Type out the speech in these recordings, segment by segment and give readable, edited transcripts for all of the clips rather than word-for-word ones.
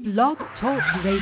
Blog Talk Radio.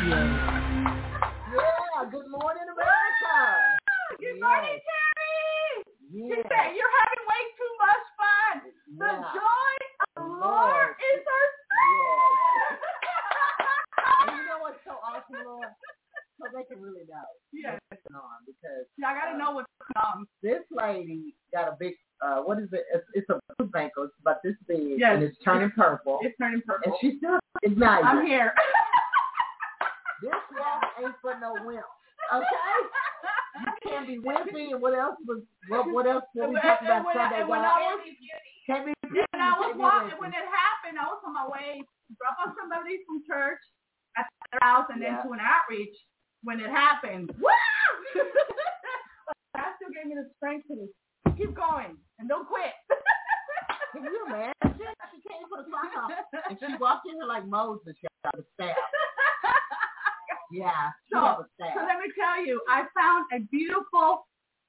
Yeah, good morning, America. Good morning, Terry. Yeah. She said, you're having way too much fun. The joy of the Lord is her strength. And you know what's so awesome, Lord? So they can really know what's going on, because I got to know what's going on. This lady got a big, what is it? It's a food bank, it's about this big, yes. And it's turning purple. It's turning purple. And she's still igniting. I'm here. This walk ain't for no wimp, okay? You can't be wimpy, and what else was, what else did we talk about Sunday? Can't be beauty. And I was walking, when it happened, I was on my way to drop off somebody from church at their house and then to an outreach. When it happened, woo! God still gave me the strength to keep going and don't quit. Can you imagine? She came for the clock off, and she walked in here like Moses got a staff. Yeah, so let me tell you, I found a beautiful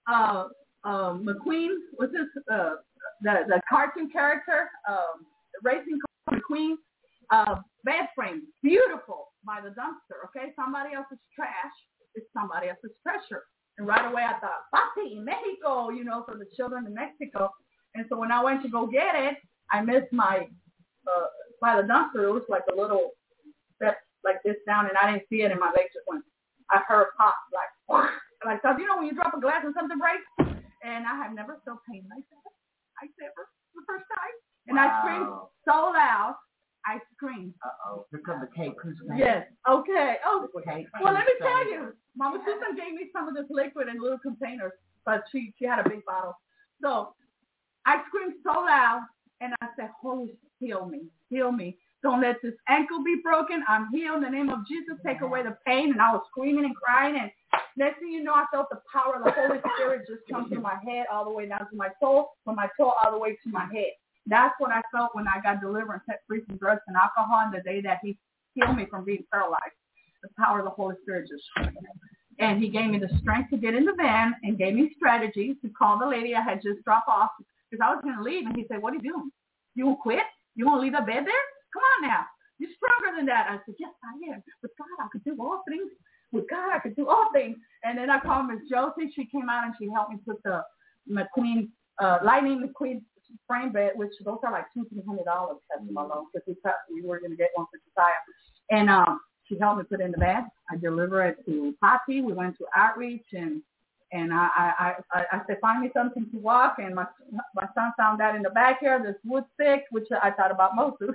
McQueen. What's this? The cartoon character, racing car McQueen. Bed frame, beautiful, by the dumpster. Okay, somebody else's trash is somebody else's treasure. And right away I thought, Papi, Mexico, for the children in Mexico. And so when I went to go get it, I missed my by the dumpster. It was like a little step like this down, and I didn't see it, and my legs just went. I heard pop like when you drop a glass and something breaks. And I have never felt pain like that. I ever the first time, and I screamed so loud. I screamed. Here comes the cake. Yes. Okay. Oh. Cake. Well, let me tell you, Mama Susan gave me some of this liquid in little containers, but she had a big bottle. So I screamed so loud, and I said, "Holy, heal me, heal me. Don't let this ankle be broken. I'm healed in the name of Jesus. Take away the pain." And I was screaming and crying, and next thing you know, I felt the power of the Holy Spirit just come through my head all the way down to my toe, from my toe all the way to my head. That's what I felt when I got delivered and set free from drugs and alcohol, and the day that he healed me from being paralyzed. The power of the Holy Spirit just showed me. And he gave me the strength to get in the van and gave me strategies to call the lady I had just dropped off, because I was going to leave. And he said, "What are you doing? You won't quit? You won't leave the bed there? Come on now. You're stronger than that." I said, "Yes, I am. With God, I could do all things. With God, I could do all things." And then I called Miss Josie. She came out and she helped me put the McQueen, Lightning McQueen frame bed, which those are like $200-$300 because we were going to get one for Josiah. And she helped me put it in the bed. I delivered it to Papi. We went to outreach, and I said, "Find me something to walk." And my son found that in the backyard, this wood stick, which I thought about Moses.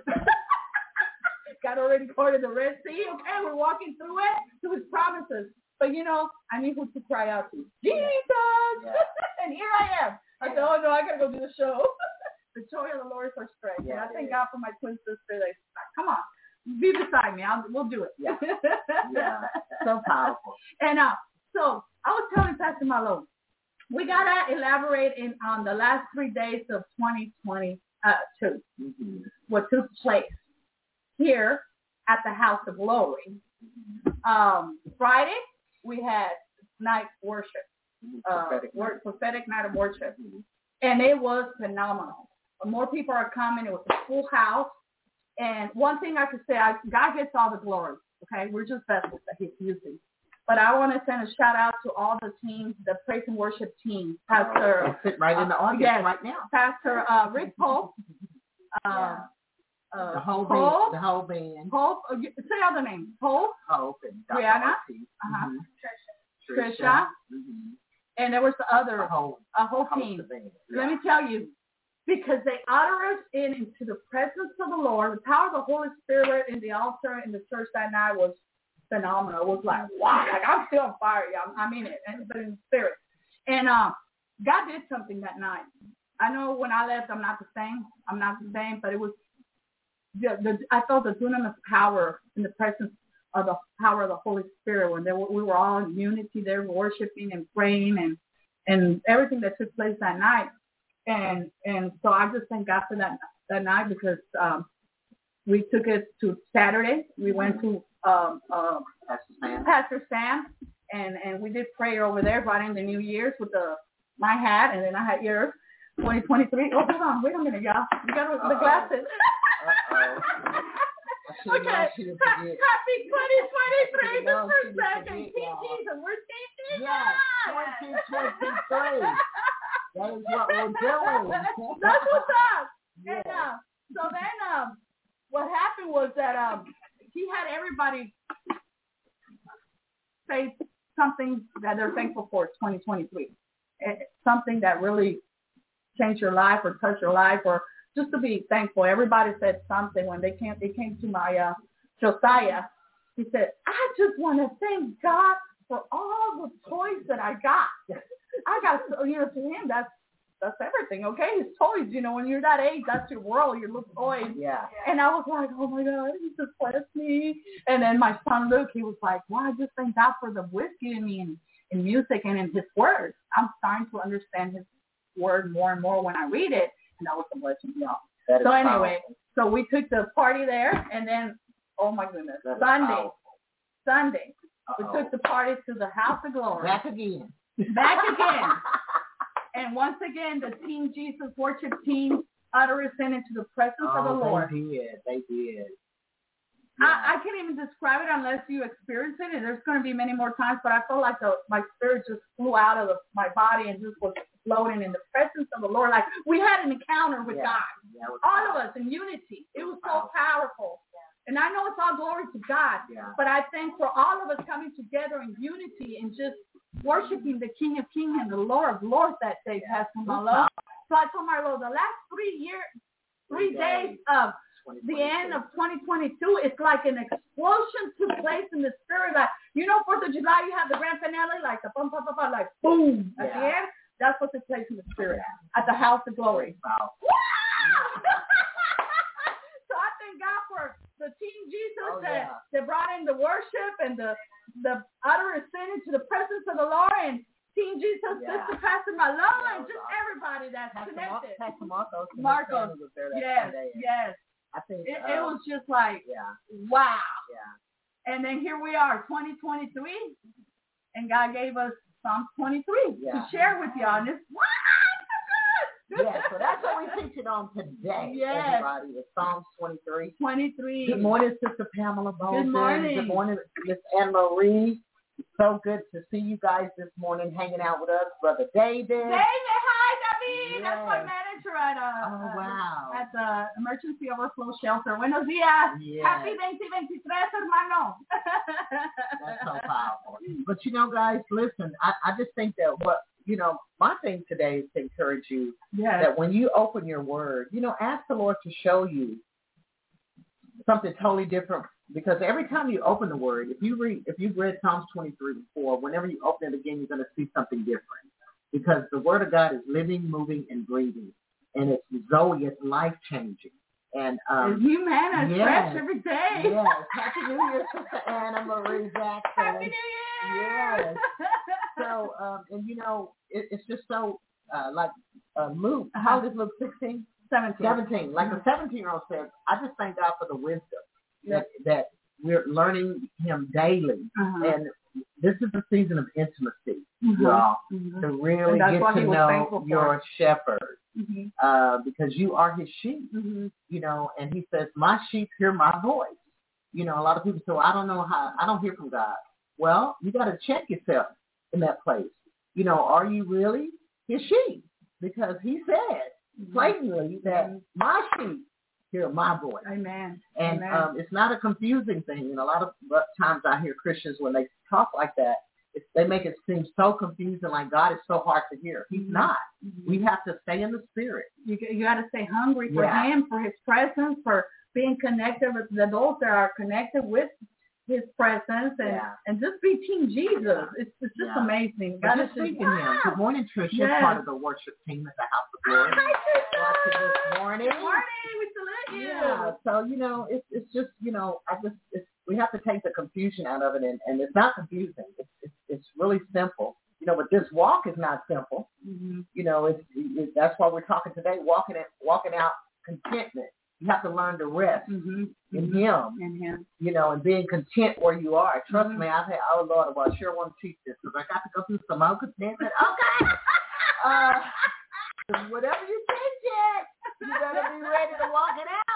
God already parted the Red Sea. Okay, we're walking through it to his promises. But, I need who to cry out to. Jesus! Yeah. And here I am. I said, "Oh, no, I got to go do the show." The joy of the Lord is our strength. Yeah, and I thank God for my twin sister. They like, "Come on, be beside me. We'll do it." Yeah. Yeah. So powerful. And so I was telling Pastor Malo, we got to elaborate on the last 3 days of 2022. Mm-hmm. What took place here at the House of Glory. Friday, we had night worship. Prophetic night of worship, and it was phenomenal. More people are coming. It was a full house, and one thing I could say, God gets all the glory. Okay, we're just vessels that He's using. But I want to send a shout out to all the teams, the praise and worship team. Pastor, sit right in the audience right now. Pastor Rick Pope. The whole band. Hope. Say all the names. Hope and Brianna. Trisha. Mm-hmm. And there was the other, a whole team. Yeah. Let me tell you, because they usher us into the presence of the Lord. The power of the Holy Spirit in the altar in the church that night was phenomenal. It was like, wow, like I'm still on fire, y'all. I mean it, but in the spirit. And God did something that night. I know when I left, I'm not the same, but it was, I felt the dunamis power in the presence of the power of the Holy Spirit when we were all in unity there, worshiping and praying and everything that took place that night. And so I just thank God for that night, because we took it to Saturday. We went to Pastor Sam, and we did prayer over there, brought in the New Year's with my hat, and then I had yours, 2023. Oh, hold on, wait a minute, y'all. You got the glasses. Okay. Happy 2023. Just for a second. Team Jesus. We're Team Jesus. Yes. 2023. That is what we're doing. That's what's up. Yeah. And so then what happened was that he had everybody say something that they're thankful for 2023. Something that really changed your life or touched your life or just to be thankful. Everybody said something when they came to my Josiah. He said, I just want to thank God for all the toys that I got. I got, to him, that's everything, okay? His toys, when you're that age, that's your world, your little toys. Yeah. And I was like, oh my God, he just blessed me. And then my son Luke, he was like, well, I just thank God for the whiskey in me and in music and in his words. I'm starting to understand his word more and more when I read it. And that was a blessing, y'all. So anyway, so we took the party there, and then, oh my goodness, Sunday, we took the party to the House of Glory. Back again. And once again, the Team Jesus worship team uttered us into the presence of the Lord. They did. Yeah. I can't even describe it unless you experience it, and there's going to be many more times, but I felt like my spirit just flew out of my body and just was floating in the presence of the Lord. Like we had an encounter with God. Yeah, all of us in unity. It was so powerful. Yeah. And I know it's all glory to God, but I think for all of us coming together in unity and just worshiping the King of Kings and the Lord of Lords that day, Pastor Malo. So I told my Lord, the last 3 days of the end of 2022, it's like an explosion took place in the spirit. Like, 4th of July, you have the grand finale, like the bum, bum, bum, bum, like boom at the end. That's what took place in the spirit at the House of Glory. Wow. So I thank God for the Team Jesus that brought in the worship and the utterance into the presence of the Lord, and Team Jesus, Sister Pastor Malo, and just everybody that's connected. Pastor Marcos. Was there that Sunday. Yes. I think it was just like, wow. Yeah. And then here we are, 2023, and God gave us Psalm 23 to share with y'all. And it's, so that's what we're teaching on today, everybody, is Psalms 23. 23. Good morning, Sister Pamela Bolden. Good morning. Good morning, Miss Anne-Marie. It's so good to see you guys this morning hanging out with us. Brother David. Hi, David. That's my manager at at the Emergency Overflow Shelter. Buenos días. Yes. Happy 2023, hermano. That's so powerful. But guys, listen, I just think that my thing today is to encourage you that when you open your word, ask the Lord to show you something totally different. Because every time you open the word, if you've read Psalms 23 before, whenever you open it again, you're going to see something different. Because the word of God is living, moving, and breathing. And it's Zoe, it's life-changing. And it's new manna, it's fresh every day. Yes. Happy New Year, Sister Anna Marie Jackson. Happy New Year. Yes. So, it's just so, Luke, how does Luke 16? 17. Like the 17-year-old said, I just thank God for the wisdom. That we're learning him daily. And this is a season of intimacy, y'all, to really get to know your shepherd, because you are his sheep, and he says, my sheep hear my voice. A lot of people say, well, I don't hear from God. Well, you got to check yourself in that place. Are you really his sheep? Because he said blatantly that my sheep hear my voice. Amen. And it's not a confusing thing. And a lot of times I hear Christians, when they talk like that, they make it seem so confusing, like God is so hard to hear. He's not. We have to stay in the spirit. You got to stay hungry for him, for his presence, for being connected with those that are connected with his presence, and just be Team Jesus. It's just amazing. God is speaking him. Good morning, Tricia. Yes. Part of the worship team at the House of Glory. Hi, Tricia. This morning. Good morning. We salute you. Yeah. So it's just we have to take the confusion out of it, and it's not confusing. It's really simple. But this walk is not simple. That's why we're talking today. Walking out contentment. You have to learn to rest in him. And being content where you are. Trust me, I've had, Lord, well, I sure want to teach this because I got to go through some more contentment. Okay. Whatever you teach it, you better be ready to walk it out.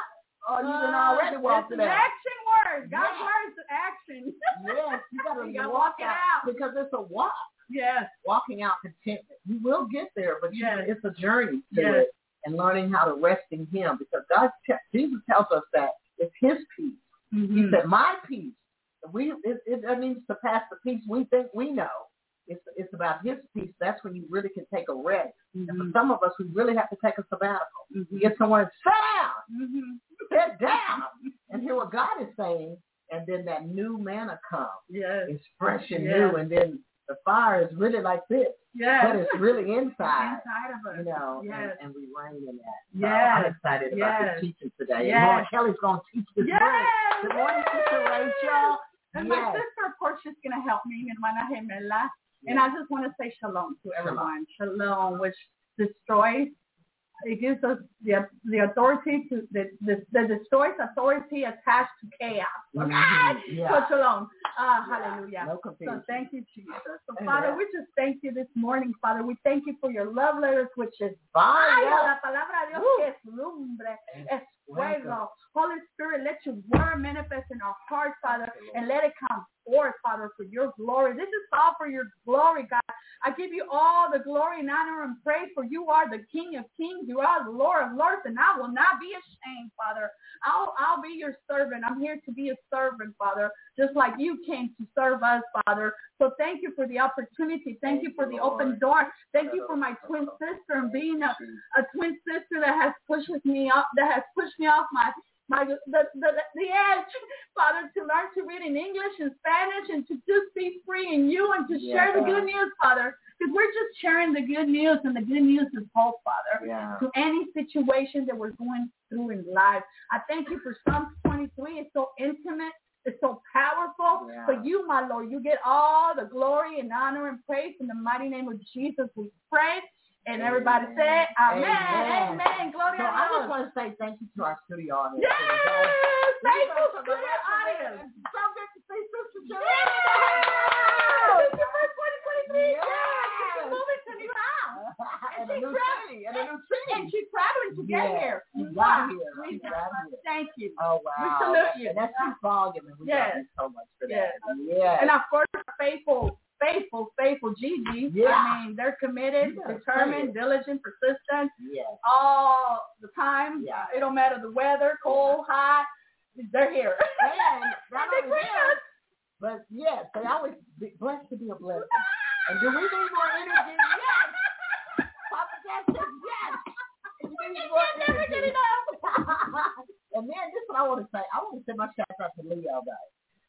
or you done already walked it out. Action word. God's word is action. Yes, you got to walk it out. Because it's a walk. Yes. Walking out contentment. You will get there, but it's a journey to yes. it and learning how to rest in Him because Jesus tells us that it's His peace. Mm-hmm. He said, my peace. It doesn't even surpass the peace we think we know. It's about His peace. That's when you really can take a rest. Mm-hmm. And for some of us, we really have to take a sabbatical. Mm-hmm. Get somewhere and sit down. Mm-hmm. Sit down and hear what God is saying. And then that new manna comes. Yes. It's fresh and new. And then the fire is really like this. Yes. But it's really inside of us. You know, and we reign in that. So I'm excited about this teaching today. Yes. And Laura Kelly's going to teach this morning. Good morning, Sister Rachel. And my sister, of course, she's going to help me. Mi hermana gemela. And I just want to say shalom to everyone. Shalom, which destroys. It gives us the authority to the destroys authority attached to chaos. Okay? Mm-hmm. So shalom. Hallelujah. No confusion. So thank you, Jesus. So Father, we just thank you this morning, Father. We thank you for your love letters, which is fire. La palabra de Dios que es lumbre, es fuego. Holy Spirit, let your word manifest in our hearts, Father, and let it come forth, Father, for your glory. This is all for your glory, God. I give you all the glory and honor and praise, for you are the King of kings. You are the Lord of lords, and I will not be ashamed, Father. I'll be your servant. I'm here to be a servant, Father, just like you came to serve us, Father. So thank you for the opportunity. Thank you for the open door. Thank you for my twin sister and being a twin sister that has pushed me off the edge, Father, to learn to read in English and Spanish and to just be free in you and to share the good news, Father, because we're just sharing the good news, and the good news is hope, Father, to any situation that we're going through in life. I thank you for Psalms 23. It's so intimate. It's so powerful. But you, my Lord, you get all the glory and honor and praise. In the mighty name of Jesus, we pray. And everybody say, amen, amen, glory to God. I just want to say thank you to our studio audience. Yes, thank you, studio audience. So good to see Sister Joanne. This is your first 2023. Yes, she's moving to new house. And a new city. And she's traveling to get here. She got here. Thank you. Oh, wow. We salute you. And that's too volume, and we love you so much for that. Yes. And of course, faithful Gigi. Yeah. I mean, they're committed, determined, diligent, persistent, all the time. Yeah. It don't matter the weather, cold, hot, they're here. And not only that, but yes, they always be blessed to be a blessing. And do we need more energy? Yes. Papa Jack says yes. We need more energy. And then this is what I want to say. I want to send my shout out to Leo, guys.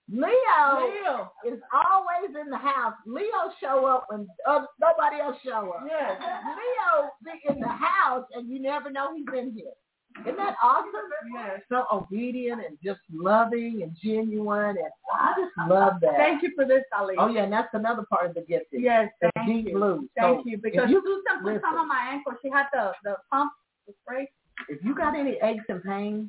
Leo is always in the house. Leo show up when nobody else show up. Yes. Leo be in the house and you never know he's in here. Isn't that awesome? Yes. So obedient and just loving and genuine, and I just love that. Thank you for this, Ali. Oh yeah, and that's another part of the gifting. Yes, thank you. Deep blue. Thank you, because Susan put some on my ankle. She had the pump, the spray. If you got any aches and pains,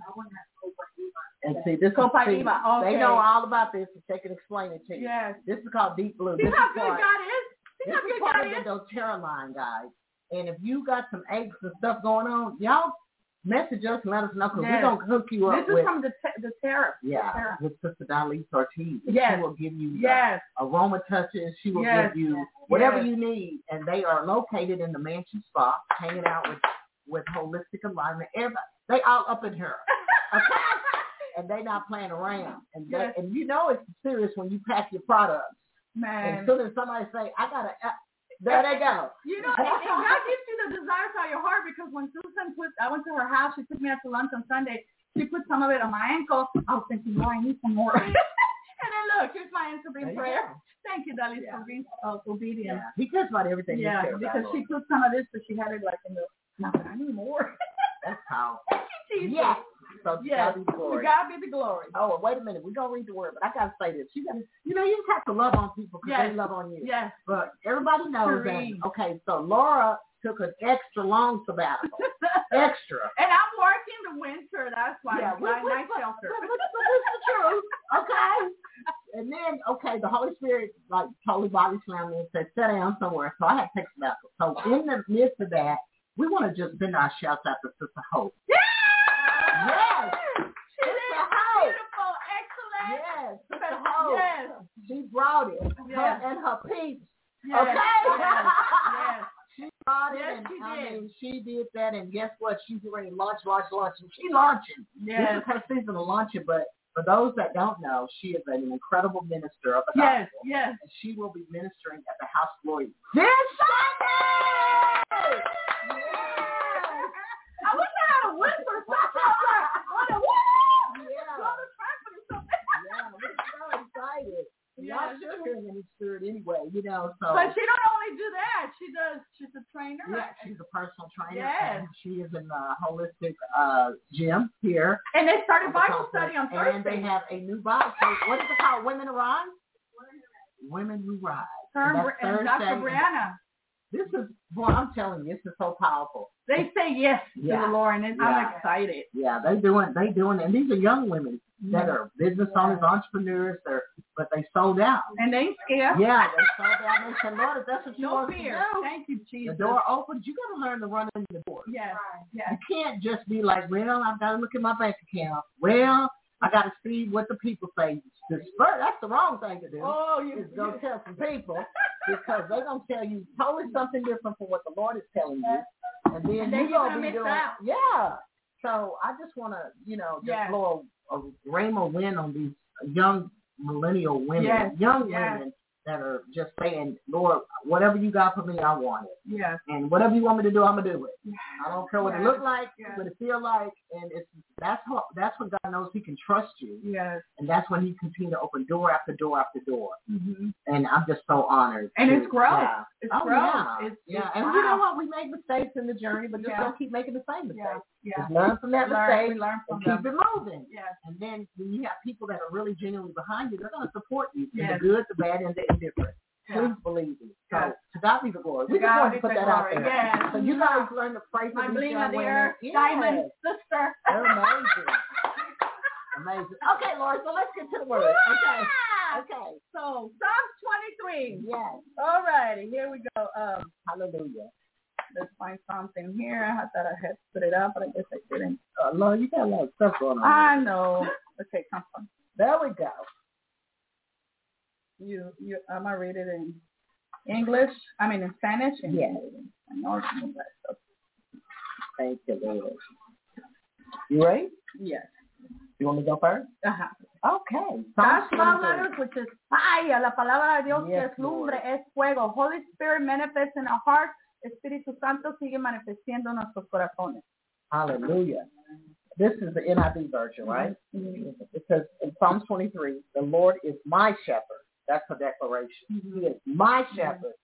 and see, this is okay. They know all about this, so they can explain it to you. Yes. This is called deep blue. See how good God is? This is part of the doTERRA line, guys. And if you got some aches and stuff going on, y'all message us and let us know, because we're going to hook you up. This is from the doTERRA. Yeah, with Sister Dalise Ortiz. Yes. She will give you aroma touches. She will give you whatever you need. And they are located in the Mansion Spa, hanging out with Holistic Alignment. Everybody, they all up in her. Okay? And they not playing around. And and you know it's serious when you pack your products. Man. And as soon as somebody say, I got to, there they go. You know, and God gives you the desires of your heart, because when Susan I went to her house, she took me out to lunch on Sunday. She put some of it on my ankle. I was thinking, I need some more. And then look, here's my answer in prayer. Thank you, Dalise, for being obedient. Yeah. He cares about everything. Yeah, because she put some of this, but she had it like in the, I need more. That's how. Yes. So God be the glory. God be the glory. Oh, wait a minute. We're going to read the word, but I got to say this. You just have to love on people because they love on you. Yes. But everybody knows that. Okay, so Laura took an extra long sabbatical. Extra. And I'm working the winter. That's why I'm night shelter. But it's the truth. Okay. And then, the Holy Spirit, like, totally body slammed me and said, sit down somewhere. So I had to take sabbatical. So in the midst of that, we want to just send our shouts out to Sister Hope. Yes! Beautiful, excellent. Yes, Sister Hope. Yes. She brought it. Yes. Her and her peeps. Yes. Okay. Yes. She brought it, Yes, and she I did. mean, she did that, and guess what? She's ready to launch, and she launching. Yes. This is her season of launching, but for those that don't know, she is an incredible minister of the Yes. gospel. Yes. And she will be ministering at the House of Glory this Sunday! Yes! I wish I had a whisper. Something like, Yeah. Brother Franklin or something. Yeah, we're so excited. Y'all Yes. should hear in the spirit anyway, you know. So But she don't only do that. She's a trainer. yeah, she's a personal trainer. Yes. And she is in the holistic gym here. And they started at the Bible complex. study on And Thursday. they have a new Bible study. What is it called? Women Who Rise? Women Who Rise. Her And that's and Dr. Thursday. Brianna. This is, boy, I'm telling you, this is so powerful. They say yes Yeah. to the Lord, and Yeah. I'm excited. Yeah, they doing, and these are young women that are business owners, entrepreneurs, but they sold out. And they ain't scared. Yeah, they sold out. And they said, Lord, if that's what you No want us to fear. do, Thank you, Jesus. the door opens. You got to learn to run in the door. Yes. Yes. You can't just be like, well, I've got to look at my bank account. Well, I got to see what the people say. That's the wrong thing to do. Oh, Is go tell some people because they're going to tell you totally something different from what the Lord is telling you. And then you're you're going gonna to be miss doing out. Yeah. So I just want to, just Yes. blow a rhema wind on these young millennial women, Yes. young Yes. women that are just saying, Lord, whatever you got for me, I want it. Yes. And whatever you want me to do, I'm going to do it. I don't care what it Yes. look like, Yes. what it feel like. And that's when God knows he can trust you. Yes. And that's when he continues to open door after door after door. Mm-hmm. And I'm just so honored. And it's growth. Yeah. It's Oh, growth. yeah. It's, yeah. it's, And wow. you know what? We make mistakes in the journey, but just Yeah. don't keep making the same mistake. Yeah. Yeah. Just learn from that We mistake learn from and them. keep it moving. Yes. And then when you have people that are really genuinely behind you, they're going to support you in Yes. the good, the bad, and the indifferent. Yeah. Please believe me. So Yes. to God be the glory. To We just God wanted be to put the that out glory. there. Yes. So you guys learn to pray for My these bling young of the women. earth, Yes. diamond sister. They're amazing. Amazing. Okay, Lord, so let's get to the word. Okay. Okay. So Psalms 23. Yes. All righty, here we go. Hallelujah. Let's find something here. I thought I had put it up, but I guess I didn't. Lord, you got a lot of stuff going on. I know. Okay, come on. There we go. I'm gonna read it in English. I mean in Spanish. And Yes. I know some of that stuff. Thank you, Lord. You ready? Yes. You want me to go first? Ajá. Okay. God's Psalm love 23. letters, which is fire. La palabra de Dios que Yes, es lumbre, Lord. es fuego. Holy Spirit manifests in our hearts. Espíritu Santo sigue manifestando en nuestros corazones. Hallelujah. This is the NIV version, right? Mm-hmm. It says in Psalm 23, the Lord is my shepherd. That's a declaration. Mm-hmm. He is my shepherd.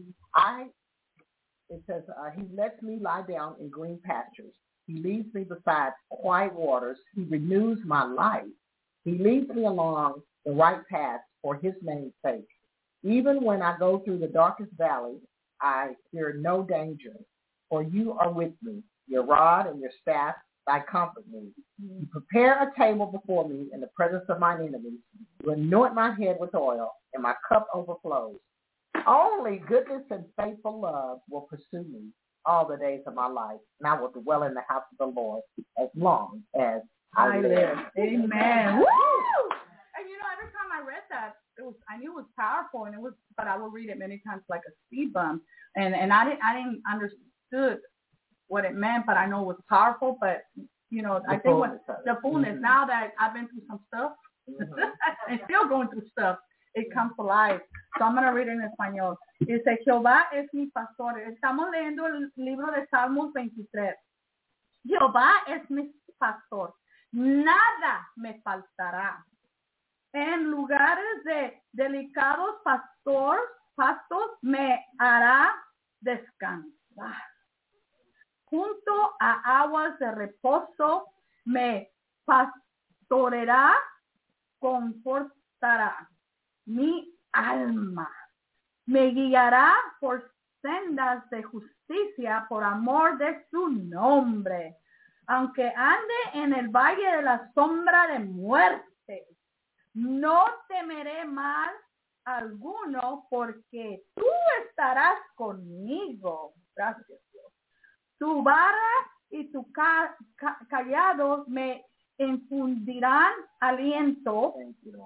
It says, he lets me lie down in green pastures. He leads me beside quiet waters. He renews my life. He leads me along the right path for his name's sake. Even when I go through the darkest valley, I fear no danger, for you are with me. Your rod and your staff, thy comfort me. You prepare a table before me in the presence of mine enemies. You anoint my head with oil, and my cup overflows. Only goodness and faithful love will pursue me all the days of my life, and I will dwell in the house of the Lord as long as I live. Amen. Woo! And every time I read that, I knew it was powerful, but I would read it many times like a speed bump, and I didn't understood what it meant, but I know it was powerful. But I think the fullness. Now that I've been through some stuff and still going through stuff, it comes to life. So I'm going to read it en español. Dice, Jehová es mi pastor. Estamos leyendo el libro de Salmos 23. Jehová es mi pastor. Nada me faltará. En lugares de delicados pastos me hará descansar. Junto a aguas de reposo me pastoreará, confortará mi alma. Me guiará por sendas de justicia por amor de su nombre. Aunque ande en el valle de la sombra de muerte, no temeré mal alguno, porque tú estarás conmigo. Gracias, Dios. Tu vara y tu callado me infundirán aliento,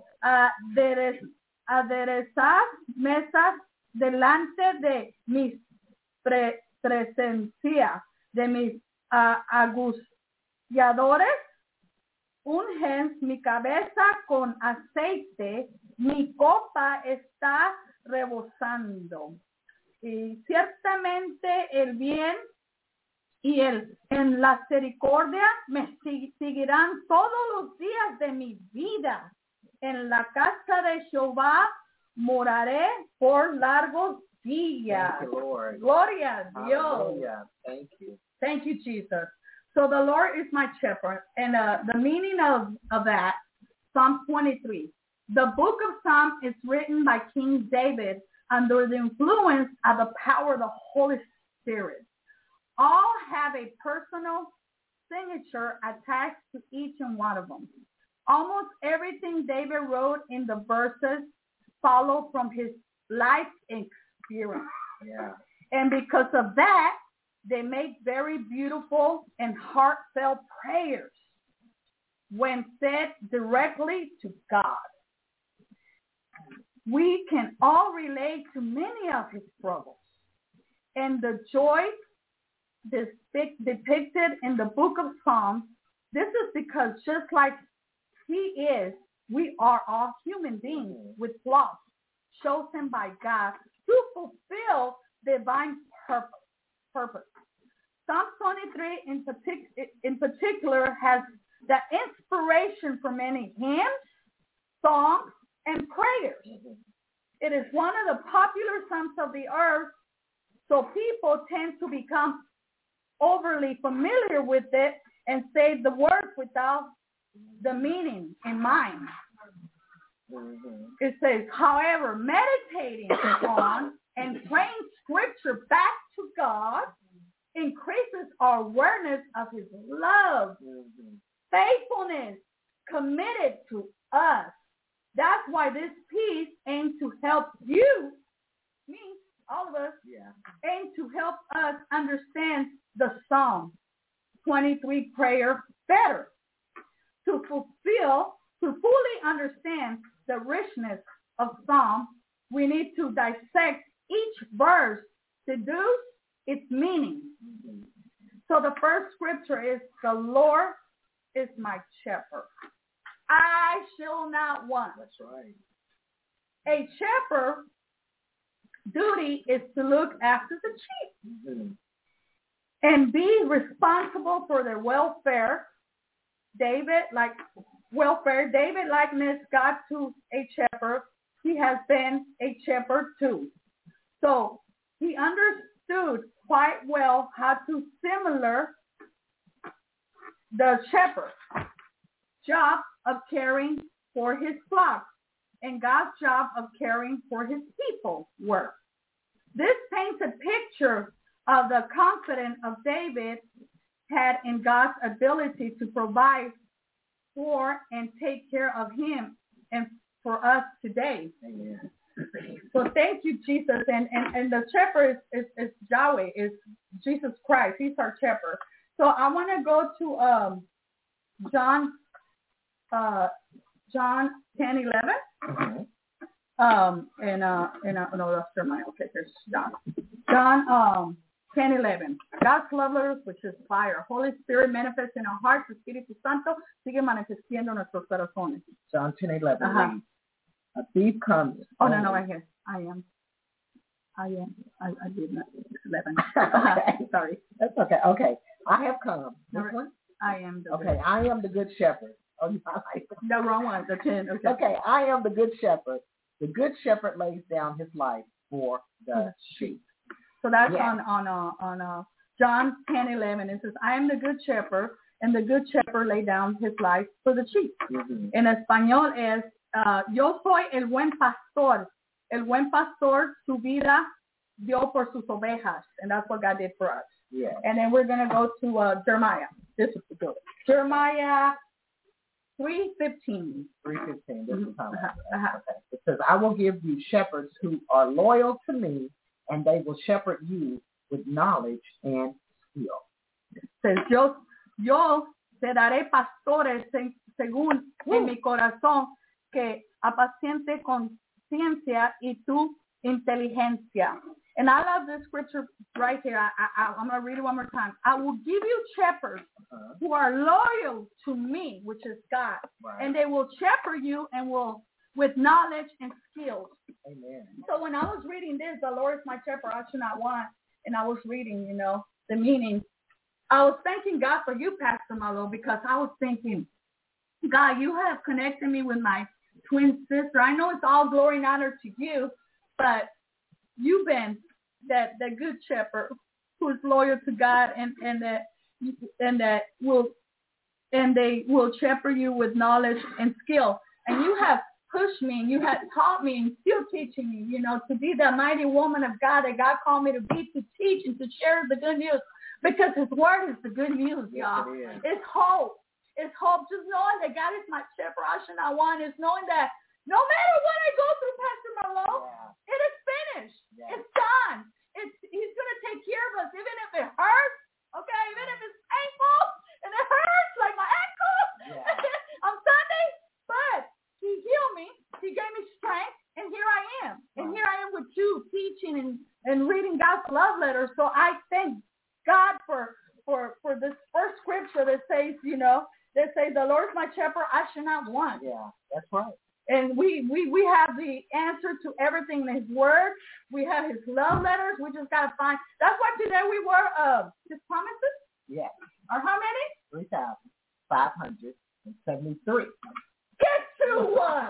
aderezar mesas delante de mis presencia, de mis aguciadores, ungen mi cabeza con aceite, mi copa está rebosando. Y ciertamente el bien y en la misericordia me seguirán todos los días de mi vida. En la casa de Jehová moraré por largos días. Thank you, Lord. Gloria a Dios. Hallelujah. Thank you. Thank you, Jesus. So the Lord is my shepherd. And the meaning of that, Psalm 23. The book of Psalms is written by King David under the influence of the power of the Holy Spirit. All have a personal signature attached to each and one of them. Almost everything David wrote in the verses follow from his life experience. Yeah. And because of that, they make very beautiful and heartfelt prayers when said directly to God. We can all relate to many of his struggles. And the joy depicted in the book of Psalms, this is because just like he is, we are all human beings with flaws, chosen by God to fulfill divine purpose. Psalm 23 in particular has the inspiration for many hymns, songs, and prayers. It is one of the popular psalms of the earth, so people tend to become overly familiar with it and say the words without the meaning in mind. It says, however, meditating on and praying scripture back to God increases our awareness of his love, faithfulness, committed to us. That's why this piece aims to help you, me, all of us, aim to help us understand the Psalm 23 prayer better. To fully understand the richness of Psalm, we need to dissect each verse, deduce its meaning. So the first scripture is, the Lord is my shepherd. I shall not want. That's right. A shepherd's duty is to look after the sheep and be responsible for their welfare. David likened God to a shepherd. He has been a shepherd too. So he understood quite well how to similar the shepherd's job of caring for his flock and God's job of caring for his people were. This paints a picture of the confidence of David had in God's ability to provide for and take care of him and for us today. Amen. So thank you, Jesus. And the shepherd is Yahweh, is Jesus Christ. He's our shepherd. So I want to go to John 10:11. No, that's Jeremiah. Okay, here's John. John 10:11. God's love, which is fire. Holy Spirit manifests in our hearts. Espíritu Santo sigue manifestando en nuestros corazones. John 10:11. A thief comes. Oh, no, right here. I am. I did not. 11. Okay. Sorry. That's okay. Okay. I have come. This Right. one? I am the Okay. I am the good shepherd. Oh, you like the wrong one. The 10. Okay. Okay. I am the good shepherd. The good shepherd lays down his life for the sheep. So that's on John 10:11. It says, I am the good shepherd, and the good shepherd laid down his life for the sheep. En español es, yo soy el buen pastor. El buen pastor su vida dio por sus ovejas. And that's what God did for us. Yeah. And then we're going to go to Jeremiah. This is the good. Jeremiah 3:15. 3:15. This is how okay. It says, I will give you shepherds who are loyal to me, and they will shepherd you with knowledge and skill. It says, yo te daré pastores según en mi corazón que apaciente con ciencia y tu inteligencia. And I love this scripture right here. I'm going to read it one more time. I will give you shepherds who are loyal to me, which is God, and they will shepherd you and will with knowledge and skills. Amen. So when I was reading this, the Lord is my shepherd, I should not want, and I was reading, the meaning, I was thanking God for you, Pastor Malo, because I was thinking, God, you have connected me with my twin sister. I know it's all glory and honor to you, but you've been that good shepherd who is loyal to God and they will shepherd you with knowledge and skill. And you have pushed me and you have taught me and still teaching me, to be the mighty woman of God that God called me to be, to teach and to share the good news. Because his word is the good news, y'all. It's hope. It's hope. Just knowing that God is my shepherd, I should not want. It's knowing that no matter what I go through, Pastor Marlo, it is finished. It's done. He's going to take care of us, even if it hurts, okay? Even if it's painful and it hurts, like my ankle on Sunday. But he healed me. He gave me strength, and here I am. And here I am with you, teaching and reading God's love letter. So I thank God for this first scripture that says, that says, the Lord is my shepherd, I shall not want. Yeah, that's right. And we have the answer to everything in his word. We have his love letters. We just got to find. That's why today we were his promises. Yes. Or how many? 3,573. Get to one.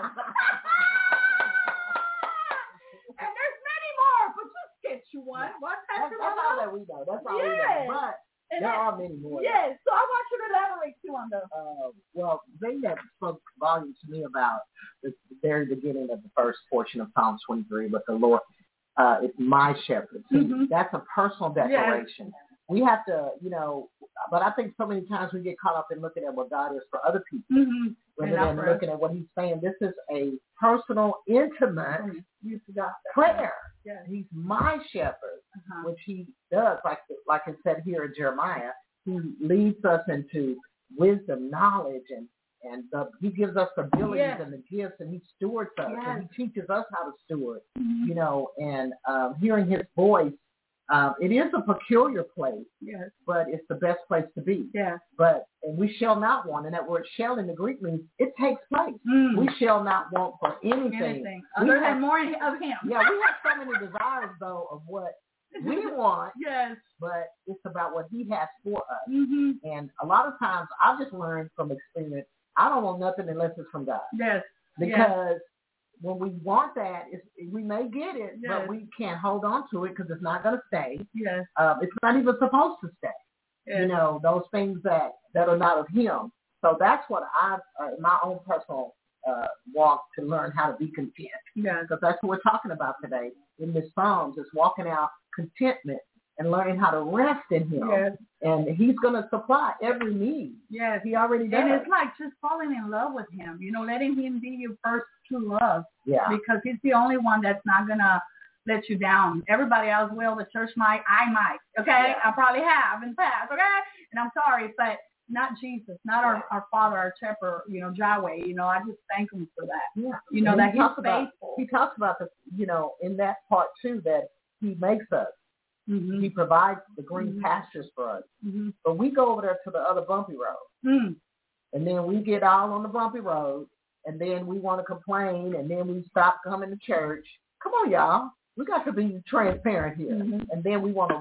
And there's many more, but just get you one. What? That's all that we know. That's all we know. But there are many more. Yes. So I want you to elaborate too on those. Well, the thing that spoke volume to me about the very beginning of the first portion of Psalm 23, but the Lord is my shepherd. See, that's a personal declaration. Yes. We have to, but I think so many times we get caught up in looking at what God is for other people rather than looking at what he's saying. This is a personal, intimate prayer. Yes. He's my shepherd, which he does, like it said here in Jeremiah. He leads us into wisdom, knowledge, and he gives us the abilities and the gifts, and he stewards us, and he teaches us how to steward, and hearing his voice. It is a peculiar place, but it's the best place to be. Yes. And we shall not want, and that word shall in the Greek means it takes place. We shall not want for anything. Other than more of him. Yeah, we have so many desires, though, of what we want, but it's about what he has for us. And a lot of times, I've just learned from experience, I don't want nothing unless it's from God. Yes. Because when we want that, we may get it, but we can't hold on to it because it's not going to stay. Yes. It's not even supposed to stay. Yes. Those things that are not of him. So that's what I've, in my own personal walk, to learn how to be content. Yes. Because that's what we're talking about today in this Psalms, is walking out contentment and learning how to rest in him. Yes. And he's going to supply every need. Yes. He already does. And it's like just falling in love with him, letting him be your first true love. Yeah. Because he's the only one that's not going to let you down. Everybody else will. The church might. I might. Okay? Yeah. I probably have in the past. Okay? And I'm sorry, but not Jesus, not our Father, our shepherd, Yahweh. I just thank him for that. Yeah. That he's faithful. He talks about the, in that part too, that he makes us. He provides the green pastures for us. But we go over there to the other bumpy road. And then we get all on the bumpy road, and then we want to complain, and then we stop coming to church. Come on, y'all. We got to be transparent here. And then we want to,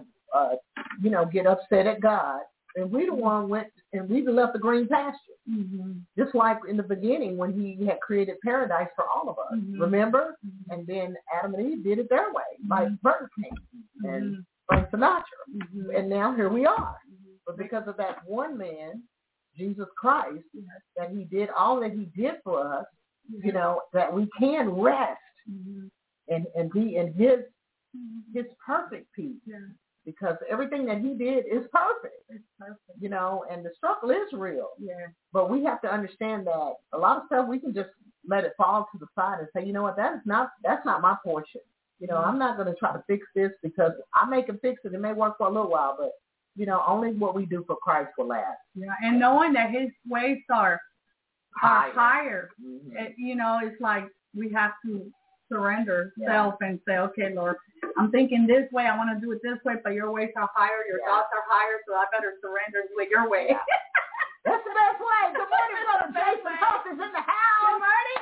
get upset at God. And we the one went, and we left the green pasture. Just like in the beginning when he had created paradise for all of us. Remember? And then Adam and Eve did it their way, like Burger King and Frank Sinatra. And now here we are. But because of that one man, Jesus Christ, that he did all that he did for us, that we can rest and be in his perfect peace. Because everything that he did is perfect. It's perfect. And the struggle is real. Yeah. But we have to understand that a lot of stuff we can just let it fall to the side and say, you know what, that's not my portion. I'm not going to try to fix this because I may can fix it. It may work for a little while, but only what we do for Christ will last. Yeah, and knowing that His ways are higher. Mm-hmm. It's like we have to surrender self and say, okay, Lord, I'm thinking this way. I want to do it this way, but your ways are higher. Your thoughts are higher, so I better surrender and do it your way. Yeah. That's the best way. Good morning, Brother Jason Huff is in the house. Good morning,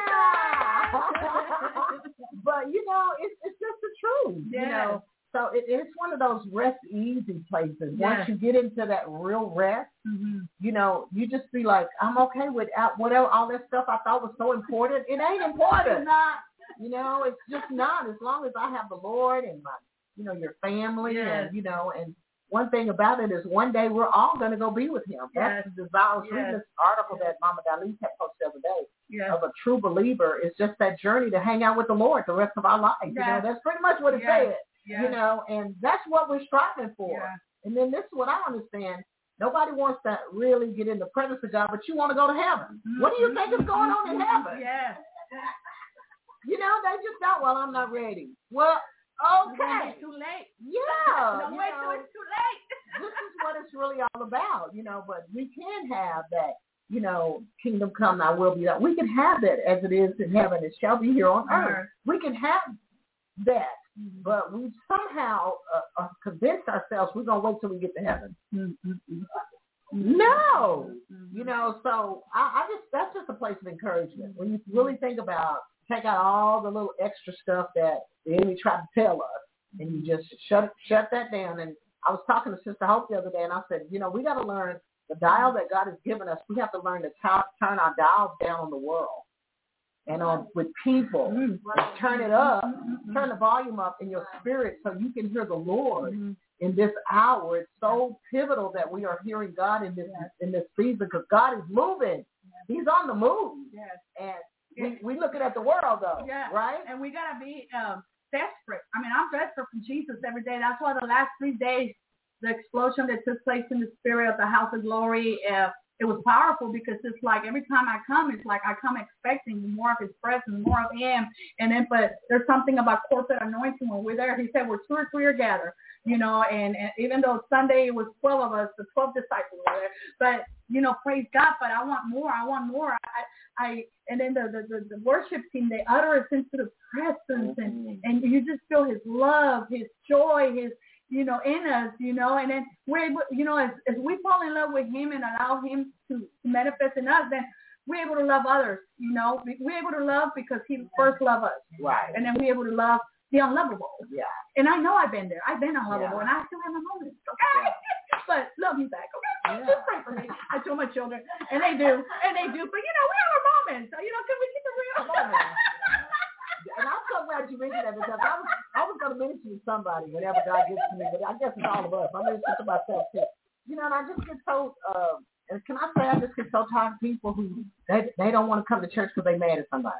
Jason. But, it's just the truth, So it's one of those rest easy places. Yes. Once you get into that real rest, mm-hmm. You just be like, I'm okay without whatever, all that stuff I thought was so important. It ain't important. It's not. It's just not. As long as I have the Lord and my, your family yes. and, and one thing about it is one day we're all going to go be with Him. That's the desire. I was reading this article that Mama Dalise had posted the other day of a true believer. It's just that journey to hang out with the Lord the rest of our life. Yes. That's pretty much what it said. Yes. And that's what we're striving for. Yeah. And then this is what I understand. Nobody wants to really get in the presence of God, but you want to go to heaven. Mm-hmm. What do you think is going on in heaven? Yes. They just thought, well, I'm not ready. Well, okay. It's too late. Yeah. Don't wait till it's too late. This is what it's really all about, but we can have that, kingdom come, thy will be done. We can have that as it is in heaven. It shall be here on earth. We can have that. But we somehow convinced ourselves we're going to wait till we get to heaven. Mm-hmm. No. So that's just a place of encouragement. When you really think about, take out all the little extra stuff that the enemy tried to tell us, and you just shut that down. And I was talking to Sister Hope the other day, and I said, we got to learn the dial that God has given us. We have to learn to turn our dials down on the world. And with people, and turn it up, turn the volume up in your spirit so you can hear the Lord in this hour. It's so pivotal that we are hearing God in this season because God is moving. He's on the move. Yes. And we looking at the world, though, right? And we got to be desperate. I mean, I'm desperate for Jesus every day. That's why the last 3 days, the explosion that took place in the spirit of the House of Glory, it was powerful because it's like every time I come, it's like I come expecting more of His presence, more of Him. And then, but there's something about corporate anointing when we're there. He said we're 2 or 3 are gathered, and even though Sunday it was 12 of us, the 12 disciples were there. But, praise God, but I want more. And then the worship team, they utter us into the presence and you just feel His love, His joy, His, in us, and then we're able, as we fall in love with Him and allow Him to manifest in us, then we're able to love others, we're able to love because He first loved us. Right. And then we're able to love the unlovable. Yeah. And I know I've been there. I've been unlovable and I still have my moments. Okay. But love me back. Okay. Yeah. Just pray for me. I told my children and they do. But we have our moments. So, can we keep it real? And I'm so glad you mentioned that because I was going to mention to somebody whenever God gets to me, but I guess it's all of us. I'm going to mention to myself too. And I just get so, and can I say I just get so tired of people who, they don't want to come to church because they mad at somebody.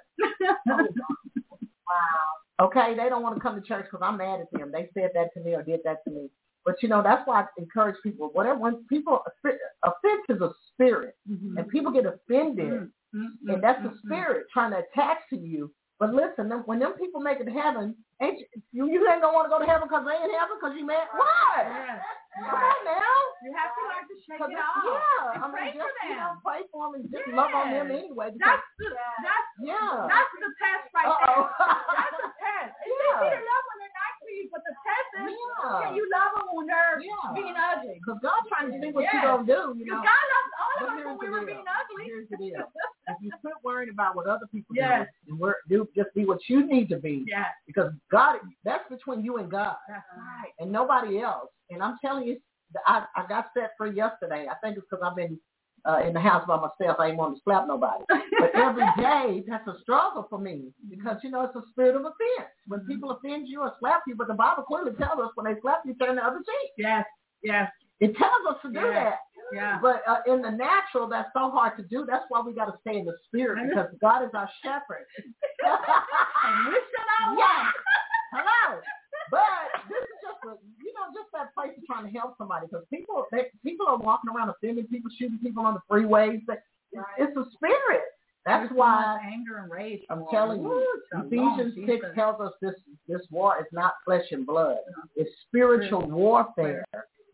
Wow. Okay, they don't want to come to church because I'm mad at them. They said that to me or did that to me. But, that's why I encourage people. When people, offense is a spirit, and people get offended, and that's the spirit trying to attach to you. But listen, when them people make it to heaven, you ain't going to want to go to heaven because they in heaven because you mad? Why? Yes. Come on now. You have to learn to shake it off. Yeah. And pray for them. Pray for them and just love on them anyway. That's the test right there. That's the test. It's easy to love when they're nice to you, but the test is can you love them when they're being ugly? Because God's trying to see what you're going to do. Because God loves all of us when we were being ugly. Here's the deal. If you quit worrying about what other people do, and just be what you need to be. Yes. Because God, that's between you and God. That's right. And nobody else. And I'm telling you, I got set free yesterday. I think it's because I've been in the house by myself. I ain't want to slap nobody. But every day, that's a struggle for me because, it's a spirit of offense. When people offend you or slap you, but the Bible clearly tells us when they slap you, turn the other cheek. Yes. It tells us to do that. Yeah. But in the natural, that's so hard to do. That's why we got to stay in the spirit because God is our shepherd. And we shall not want. Hello. But this is just just that place of trying to help somebody because people are walking around offending people, shooting people on the freeways. It's a spirit. That's why anger and rage. I'm telling you, Ephesians 6 tells us this war is not flesh and blood. It's spiritual warfare.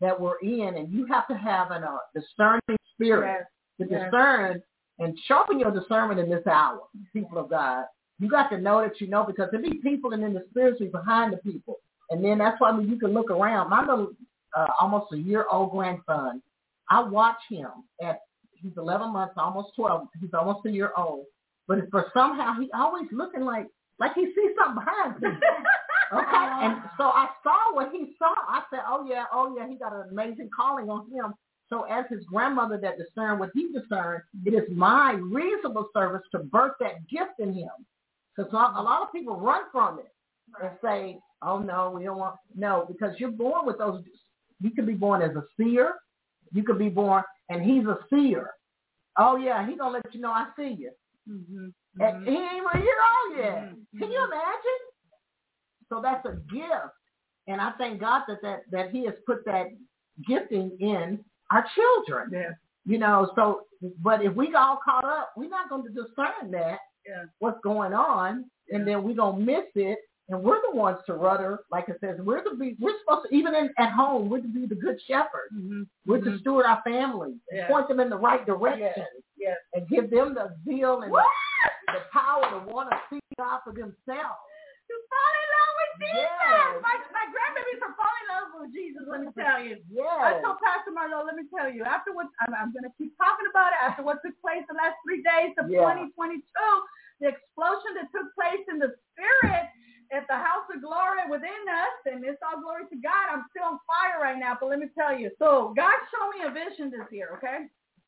that we're in, and you have to have a discerning spirit to discern and sharpen your discernment in this hour, people of God. You got to know that you know, because there be people and then the spirits be behind the people. And then that's why you can look around. My little almost a year-old grandson, I watch him he's 11 months, almost 12. He's almost a year old. But for somehow he always looking like he sees something behind him. Okay, and so I saw what he saw. I said, oh yeah, he got an amazing calling on him. So as his grandmother that discerned what he discerned, it is my reasonable service to birth that gift in him. Because a lot of people run from it and say, oh no, we don't want, no, because you're born with those. You could be born as a seer. You could be born, and he's a seer. Oh yeah, he's going to let you know I see you. Mm-hmm. And he ain't even a year old yet. Mm-hmm. Can you imagine? So that's a gift. And I thank God that he has put that gifting in our children. Yeah. You know, so, but if we all caught up, we're not going to discern that, what's going on, and then we're going to miss it. And we're the ones to rudder, like it says, we're supposed to, even at home, we're to be the good shepherd. Mm-hmm. We're to steward our family, point them in the right direction, and give them the zeal and the power to want to seek God for themselves. To fall in love with Jesus. My grandbabies are falling in love with Jesus, let me tell you. I told Pastor Marlo, let me tell you, after what, I'm going to keep talking about it, after what took place the last 3 days of 2022, the explosion that took place in the spirit at the house of glory within us, and it's all glory to God. I'm still on fire right now, but let me tell you. So God showed me a vision this year, okay?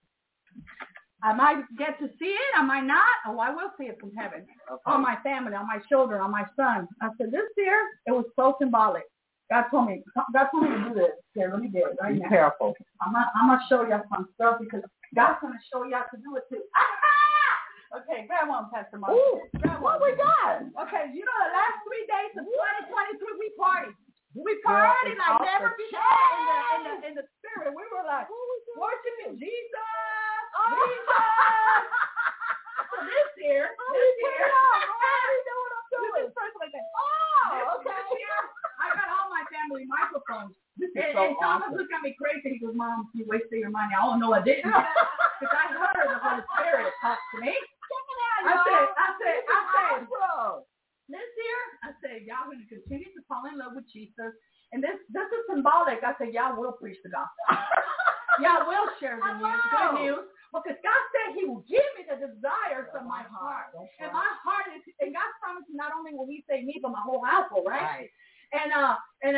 I might get to see it, I might not. Oh, I will see it from heaven. Okay. On my family, on my children, on my son. I said, this year, it was so symbolic. God told me to do this. Here, let me do it right now. Be careful. I'm going to show you some stuff because God's going to show you how to do it too. Okay, grab one, Pastor Mark. What we got? Okay, you know the last 3 days of 2023, we partied. We partied like never before in the spirit. We were like worshiping Jesus. Jesus. So this year, I got all my family microphones. And Thomas looked at me crazy. He goes, Mom, you wasted your money. Oh, no, I didn't. Because I heard the Holy Spirit talk to me. I said, this year, I said, y'all going to continue to fall in love with Jesus. And this is symbolic. I said, y'all will preach the gospel. Y'all will share the news, good news. Because God said he will give me the desires of my heart. And my heart is, and God promised not only will he save me, but my whole household, right? And I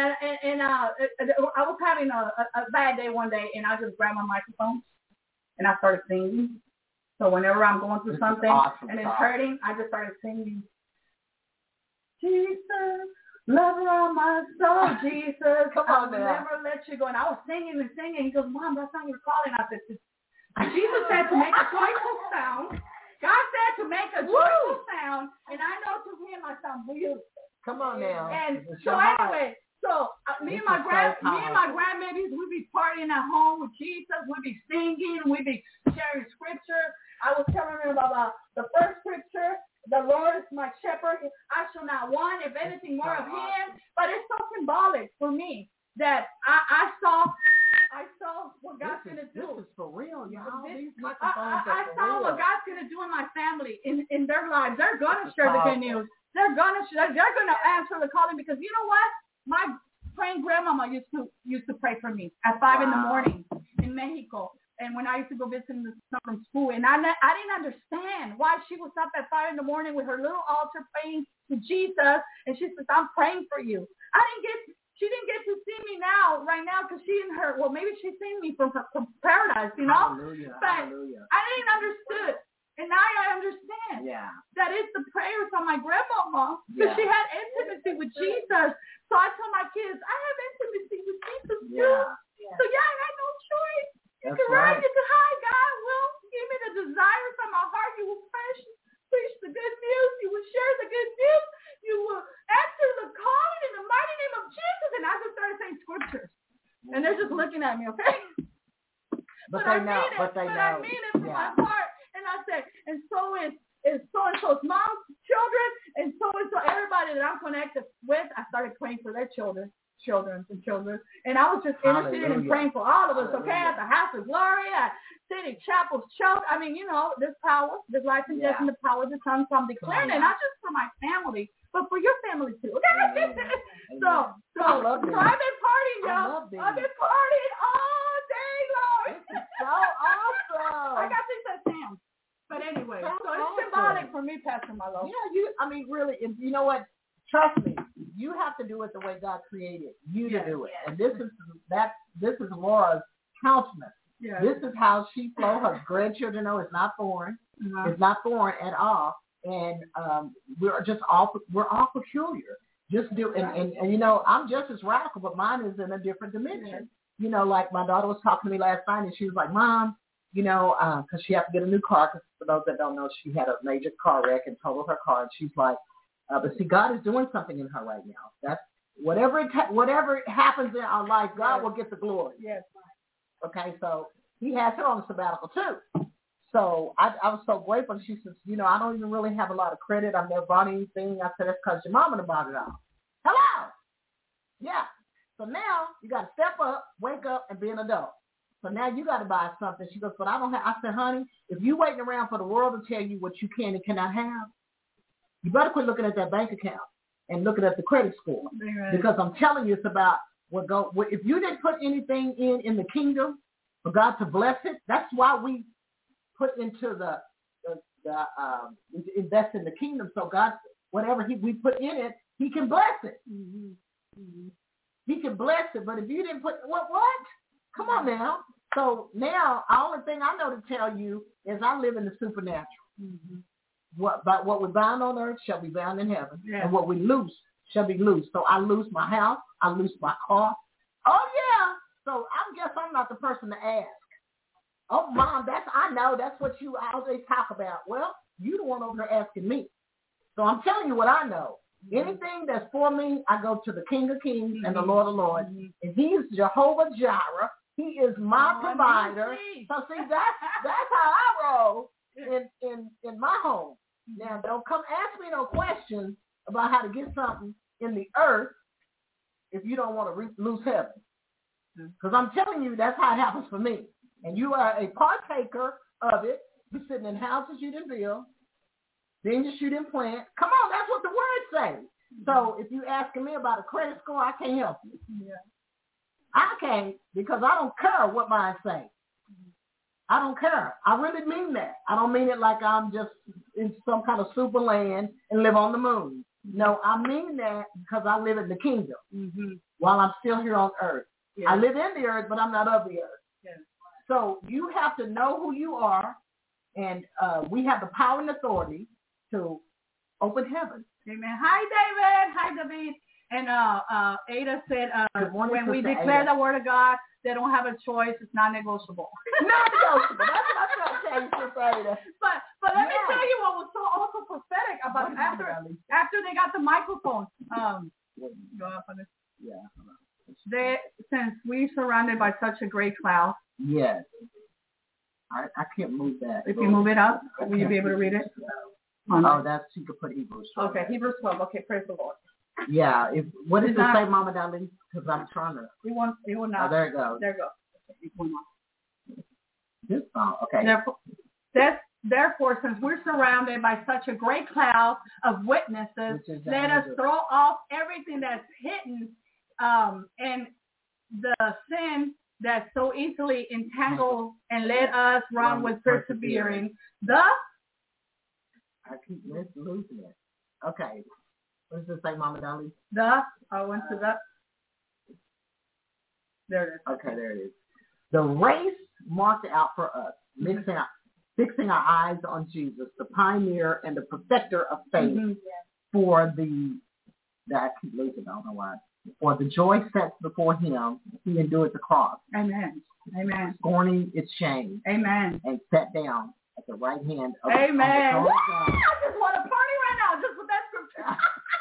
was having a bad day one day, and I just grabbed my microphone, and I started singing. So whenever I'm going through something and it's hurting, I just started singing. Jesus, lover of my soul, Jesus, I'll never let you go. And I was singing and singing. He goes, Mom, that's not your calling. I said, Jesus said to make a joyful sound. God said to make a joyful sound, and I know to him I sound beautiful. Come on now. And so anyway, me and my grandbabies, we be partying at home with Jesus. We be singing. We be sharing scripture. I was telling them about the first scripture. The Lord is my shepherd. I shall not want, if anything, more of him. But it's so symbolic for me that I saw what God's going to do. This is for real, y'all. I saw what God's going to do in my family, in their lives. They're going to share the good news. They're going to answer the calling because you know what? My praying grandmama used to pray for me at 5 a.m. in Mexico. And when I used to go visit the son from school, and I didn't understand why she was up at 5 a.m. with her little altar praying to Jesus, and she says, "I'm praying for you." She didn't get to see me right now, because maybe she's seen me from paradise, you know. Hallelujah. But Hallelujah. I didn't understand, and now I understand. Yeah. That it's the prayers of my grandmama, because she had intimacy with Jesus. So I tell my kids, I have intimacy with Jesus too. So I had no choice. You can write it to hi, God will give me the desires of my heart. You will preach the good news. You will share the good news. You will answer the calling in the mighty name of Jesus. And I just started saying scriptures. And they're just looking at me, okay? But I mean it from my heart. And I said, and so is so-and-so's mom's children, and so everybody that I'm connected with, I started praying for their children. children and children. And I was just interested in praying for all of us, okay? At the house of glory, at City Chapel's Church. I mean, there's power, there's life and death in the power of the tongue. So I'm declaring it, not just for my family, but for your family too. Okay? So I've been partying, y'all. I've been partying all day long. This is so awesome. I got things at Sam. But anyway, so it's symbolic for me, Pastor Marlo. Yeah, really, you know what? Trust me, you have to do it the way God created you to do it. And this is Laura's countenance. Yeah. This is how she flows. Her grandchildren know it's not foreign. Uh-huh. It's not foreign at all. And we're all peculiar. Just do, and I'm just as radical, but mine is in a different dimension. Yeah. Like my daughter was talking to me last night, and she was like, Mom, because she had to get a new car, because for those that don't know, she had a major car wreck and totaled her car, and she's like, but see, God is doing something in her right now. That's whatever happens in our life, God will get the glory. Yes. Okay, so he has her on a sabbatical too. So I was so grateful. She says, I don't even really have a lot of credit. I've never bought anything. I said, that's because your mama bought it all. Hello. Yeah. So now you got to step up, wake up, and be an adult. So now you got to buy something. She goes, but I don't have. I said, honey, if you waiting around for the world to tell you what you can and cannot have, you better quit looking at that bank account and looking at the credit score. Right. Because I'm telling you, it's about if you didn't put anything in the kingdom for God to bless it, that's why we put into the invest in the kingdom. So God, whatever we put in it, he can bless it. Mm-hmm. Mm-hmm. He can bless it. But if you didn't put, what? Come on now. So now, the only thing I know to tell you is I live in the supernatural. Mm-hmm. What we bind on earth shall be bound in heaven. Yeah. And what we loose shall be loose. So I loose my house. I loose my car. Oh, yeah. So I guess I'm not the person to ask. Oh, Mom, I know. That's what you always talk about. Well, you the one over there asking me. So I'm telling you what I know. Mm-hmm. Anything that's for me, I go to the King of Kings and the Lord of Lords. Mm-hmm. And he's Jehovah Jireh. He is my provider. So see, that's how I roll in my home. Now, don't come ask me no questions about how to get something in the earth if you don't want to lose heaven. Because I'm telling you, that's how it happens for me. And you are a partaker of it. You're sitting in houses you didn't build, vineyards you didn't plant. Come on, that's what the word says. So if you're asking me about a credit score, I can't help you. Yeah. I can't, because I don't care what mine say. I don't care. I really mean that. I don't mean it like I'm just in some kind of super land and live on the moon. No, I mean that because I live in the kingdom while I'm still here on earth. Yeah. I live in the earth, but I'm not of the earth. Yeah. So you have to know who you are, and we have the power and authority to open heaven. Amen. Hi, David. And Ada said, when we declare the word of God, they don't have a choice. It's not negotiable. Not negotiable. That's what I'm trying to tell you, Sister Ada. But let me tell you what was so also prophetic about after they got the microphone. Since we're surrounded by such a great cloud. Yes. I can't move that. If you move it up, will you be able to read it? Oh, you could put Hebrews 12. Okay, Hebrews 12. Okay, praise the Lord. Yeah. What does it say, Mama Darlene? Because I'm trying to. It will not. Oh, there it goes. There it goes. This song. Okay. Therefore, since we're surrounded by such a great cloud of witnesses, let us throw off everything that's hidden and the sin that so easily entangles and let us run with persevering. I keep losing it. Okay. What does it say, Mama Dolly? I went to the. There it is. Okay, there it is. The race marked out for us, fixing our eyes on Jesus, the pioneer and the perfecter of faith, for I keep losing, I don't know why. For the joy set before him, he endured the cross. Amen. Scorning its shame. Amen. And sat down at the right hand of the throne of God. I just want to party right now just with that scripture.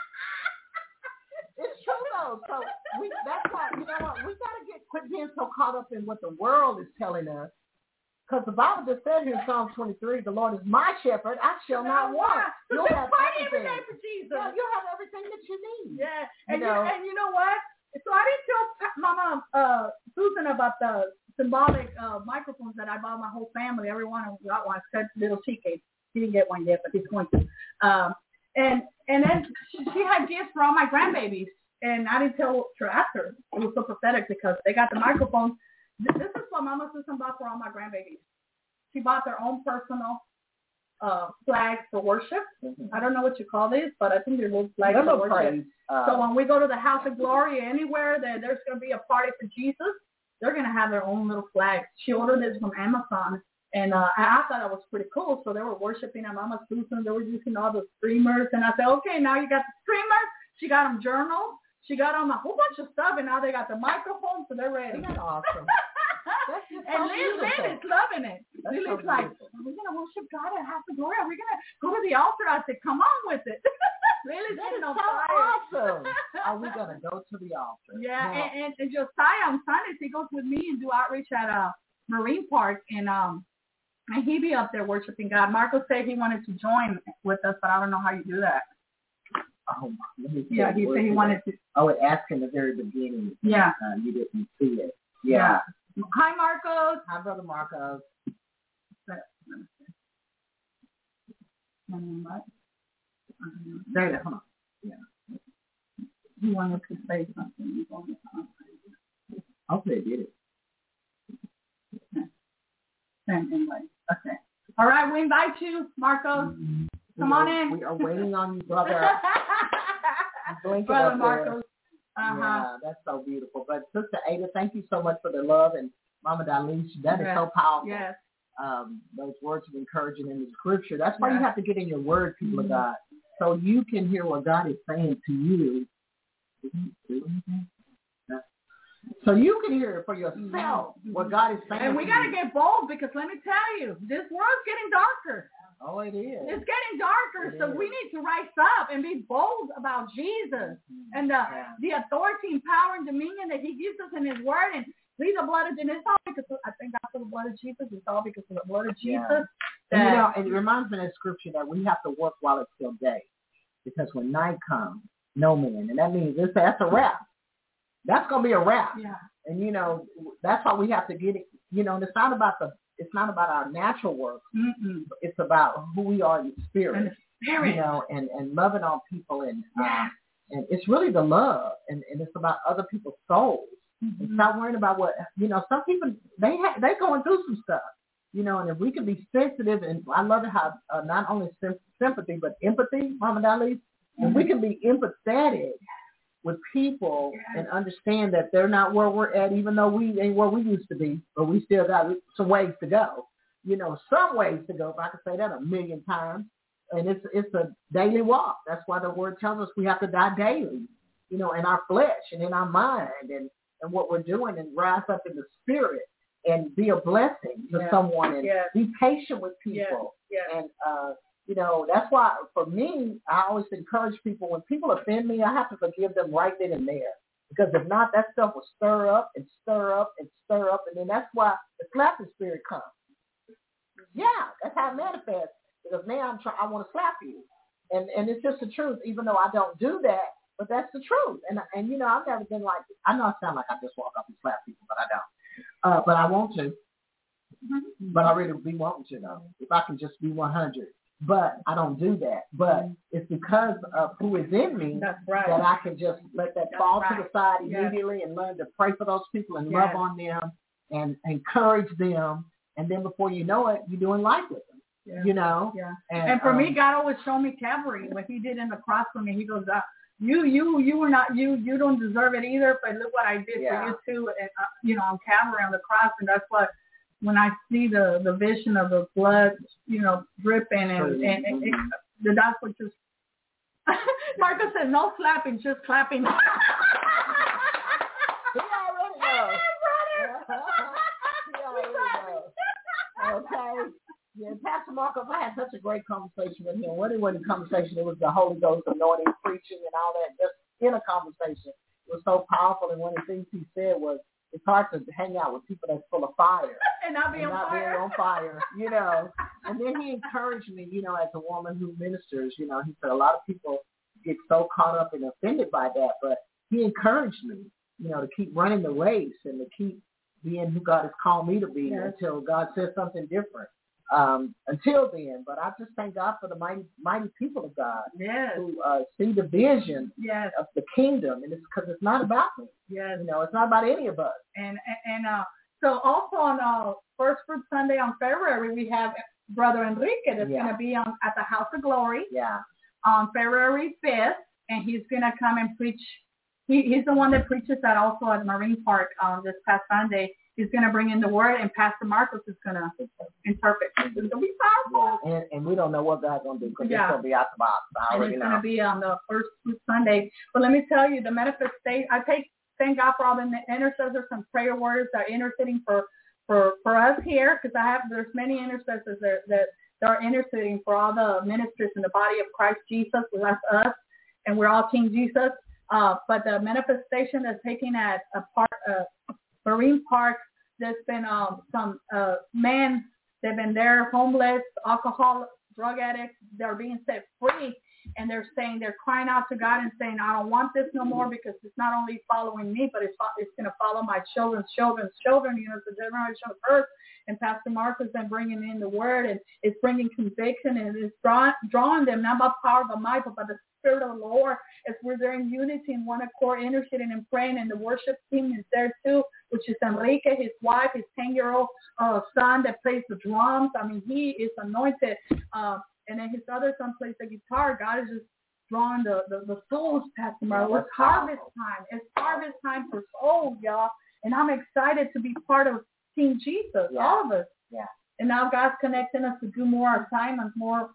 It's true though. So that's why, you know what, we got to quit being so caught up in what the world is telling us. Because the Bible just said here in Psalm 23, the Lord is my shepherd, I shall not want. You'll have party every day for Jesus. Yeah, you'll have everything that you need. Yeah. And you know what? So I didn't tell Mama Susan about the symbolic microphones that I bought my whole family. Everyone got one except little TK. He didn't get one yet, but he's going to. And then she had gifts for all my grandbabies, and I didn't tell her after. It was so pathetic because they got the microphones. This is what Mama Susan bought for all my grandbabies. She bought their own personal flags for worship. I don't know what you call these, but I think they're little flags for worship. So when we go to the House of Glory, anywhere that there's going to be a party for Jesus, they're going to have their own little flags. She ordered this from Amazon, and I thought that was pretty cool. So they were worshiping at Mama Susan. They were using all the streamers, and I said, okay, now you got the streamers. She got them journals. She got them a whole bunch of stuff, and now they got the microphone, so they're ready. Isn't that awesome? And Liz is loving it. Lily's like, are we going to worship God at House of Glory? Are we going to go to the altar? I said, come on with it. Lily's getting on fire. Awesome. Are we going to go to the altar? Yeah, and Josiah on Sundays, he goes with me and do outreach at Marine Park, and he be up there worshiping God. Marco said he wanted to join with us, but I don't know how you do that. Oh, yeah, he said he wanted to. I would ask in the very beginning. Yeah. You didn't see it. Yeah. Hi, Marcos. Hi, Brother Marcos. There, huh? Yeah. He wanted to say something. Hopefully, did it. Anyway, okay. All right, we invite you, Marcos. Come on in. We are waiting on you, brother. Brother Marcos. Yeah, that's so beautiful. But Sister Ada, thank you so much for the love, and Mama Dalish, that is so powerful. Yes. Those words of encouragement in the scripture. That's why you have to get in your word, people of God, so you can hear what God is saying to you. So you can hear it for yourself, what God is saying. And we got to get bold, because let me tell you, this world's getting darker. Oh, it is. It's getting darker, so we need to rise up and be bold about Jesus and the authority and power and dominion that he gives us in his word. And plead the blood of Jesus. It's all because I thank God for the blood of Jesus. It's all because of the blood of Jesus. And, it reminds me of scripture that we have to work while it's still day, because when night comes, no man. And that means that's a wrap. That's going to be a wrap. Yeah. And, that's why we have to get it. It's not about our natural work. Mm-mm. It's about who we are in the spirit, and loving on people. And it's really the love. And it's about other people's souls. Mm-hmm. It's not worrying about what, some people, they're going through some stuff, and if we can be sensitive, and I love it how not only sympathy, but empathy, Mama Dali, and we can be empathetic with people and understand that they're not where we're at, even though we ain't where we used to be, but we still got some ways to go. Some ways to go, if I could say that 1,000,000 times. And it's a daily walk. That's why the word tells us we have to die daily, in our flesh and in our mind and what we're doing, and rise up in the spirit and be a blessing to someone, and be patient with people. And, that's why for me, I always encourage people, when people offend me, I have to forgive them right then and there. Because if not, that stuff will stir up and stir up and stir up. And then that's why the slapping spirit comes. Yeah, that's how it manifests. Because now I want to slap you. And it's just the truth, even though I don't do that, but that's the truth. And I've never been like, I know I sound like I just walk up and slap people, but I don't. But I want to. Mm-hmm. But I really be wanting to, though, if I can just be 100. But I don't do that. But it's because of who is in me that I can just let that fall to the side immediately and learn to pray for those people and love on them and encourage them. And then before you know it, you're doing life with them. Yeah. And for me, God always showed me Calvary, what he did in the cross for me. He goes, you were not, you don't deserve it either, but look what I did for you too. And, on Calvary on the cross. And that's what, when I see the vision of the blood, dripping and that's what just, Marcus said, no slapping, just clapping. He already knows. He already knows. Okay. Yeah, Pastor Marcos, I had such a great conversation with him. It wasn't a conversation. It was the Holy Ghost anointing, preaching, and all that, just in a conversation. It was so powerful, and one of the things he said was, it's hard to hang out with people that's full of fire. And not being on fire, And then he encouraged me, as a woman who ministers, he said a lot of people get so caught up and offended by that, but he encouraged me. to keep running the race and to keep being who God has called me to be until God says something different. Until then, but I just thank God for the mighty people of God who see the vision of the kingdom, and it's because it's not about me. It's not about any of us. And so also on First Fruit Sunday on February, we have Brother Enrique that's going to be at the House of Glory on February 5th, and he's going to come and preach. He's the one that preaches that also at Marine Park this past Sunday. He's going to bring in the word, and Pastor Marcos is going to interpret. It's going to be powerful. And we don't know what God's going to do because it's going to be out the box. And it's going to be on the First Sunday. But let me tell you, the manifestation, thank God for all the intercessors and prayer warriors that are interceding for us here, because there's many intercessors that are interceding for all the ministers in the body of Christ Jesus. So that's us, and we're all King Jesus. But the manifestation that's taking at Marine Park, there's been some men, they've been there, homeless, alcohol, drug addicts, they're being set free, and they're crying out to God and saying, I don't want this no more, because it's not only following me, but it's going to follow my children's children's children, it's the generation of earth. And Pastor Mark has been bringing in the word, and it's bringing conviction, and it's drawing them, not by power but might, but by the Spirit of the Lord, as we're there in unity in one accord, interceding and praying, and the worship team is there too, which is Enrique, his wife, his 10-year-old son that plays the drums. I mean, he is anointed, and then his other son plays the guitar. God is just drawing the souls, Pastor Mark. It's harvest time. It's harvest time for souls, y'all, and I'm excited to be part of Team Jesus, all of us. Yeah. And now God's connecting us to do more assignments, more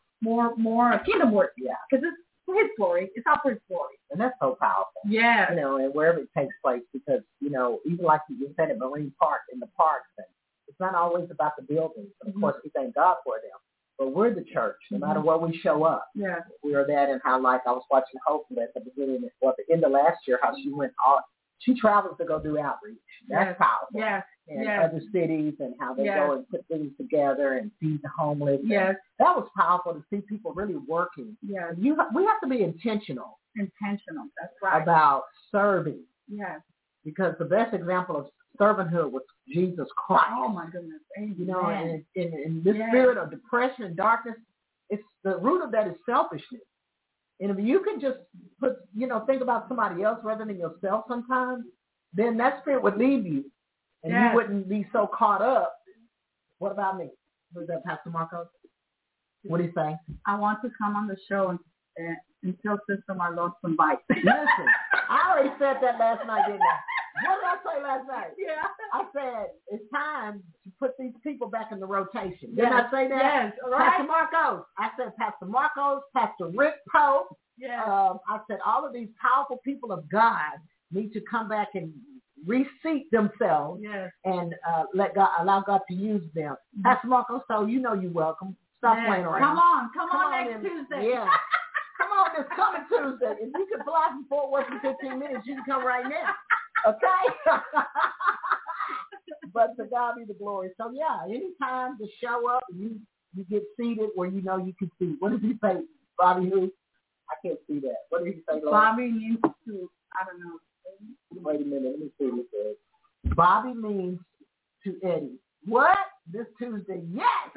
kingdom work. Yeah. Because it's for His glory. It's not for His glory. And that's so powerful. Yeah. And wherever it takes place, because, even like you said at Marine Park, in the parks, and it's not always about the buildings. And of course, we thank God for them. But we're the church, no matter where we show up. Yeah. We are that, and how, like, I was watching Hope at the beginning, the end of last year, how she went on. She travels to go do outreach. That's powerful. Yeah. And other cities, and how they go and put things together and feed the homeless. Yes. That was powerful to see people really working. Yeah. We have to be intentional. Intentional. That's right. About serving. Yes. Because the best example of servanthood was Jesus Christ. Oh my goodness. And in this spirit of depression and darkness, it's the root of that is selfishness. And if you can just think about somebody else rather than yourself sometimes, then that spirit would leave you. And you wouldn't be so caught up. What about me? Who's that, Pastor Marcos? What do you say? I want to come on the show and tell Sister Marlo some bites. Listen, I already said that last night, didn't I? What did I say last night? Yeah. I said, it's time to put these people back in the rotation. Didn't I say that? Yes, right. Pastor Marcos. I said Pastor Marcos, Pastor Rick Pope. Yes. I said all of these powerful people of God need to come back and reseat themselves and allow God to use them. Pastor Marcos, so you're welcome. Stop playing around. Come on next Tuesday. Yeah. Come on this coming Tuesday. If you can fly from Fort Worth in 15 minutes, you can come right now. Okay? But to God be the glory. So, anytime to show up, you get seated where you can see. What did he say, Bobby who? I can't see that. What did he say, Lord? Bobby means to, I don't know. Wait a minute. Let me see what it says. Bobby means to Eddie. What? This Tuesday. Yes.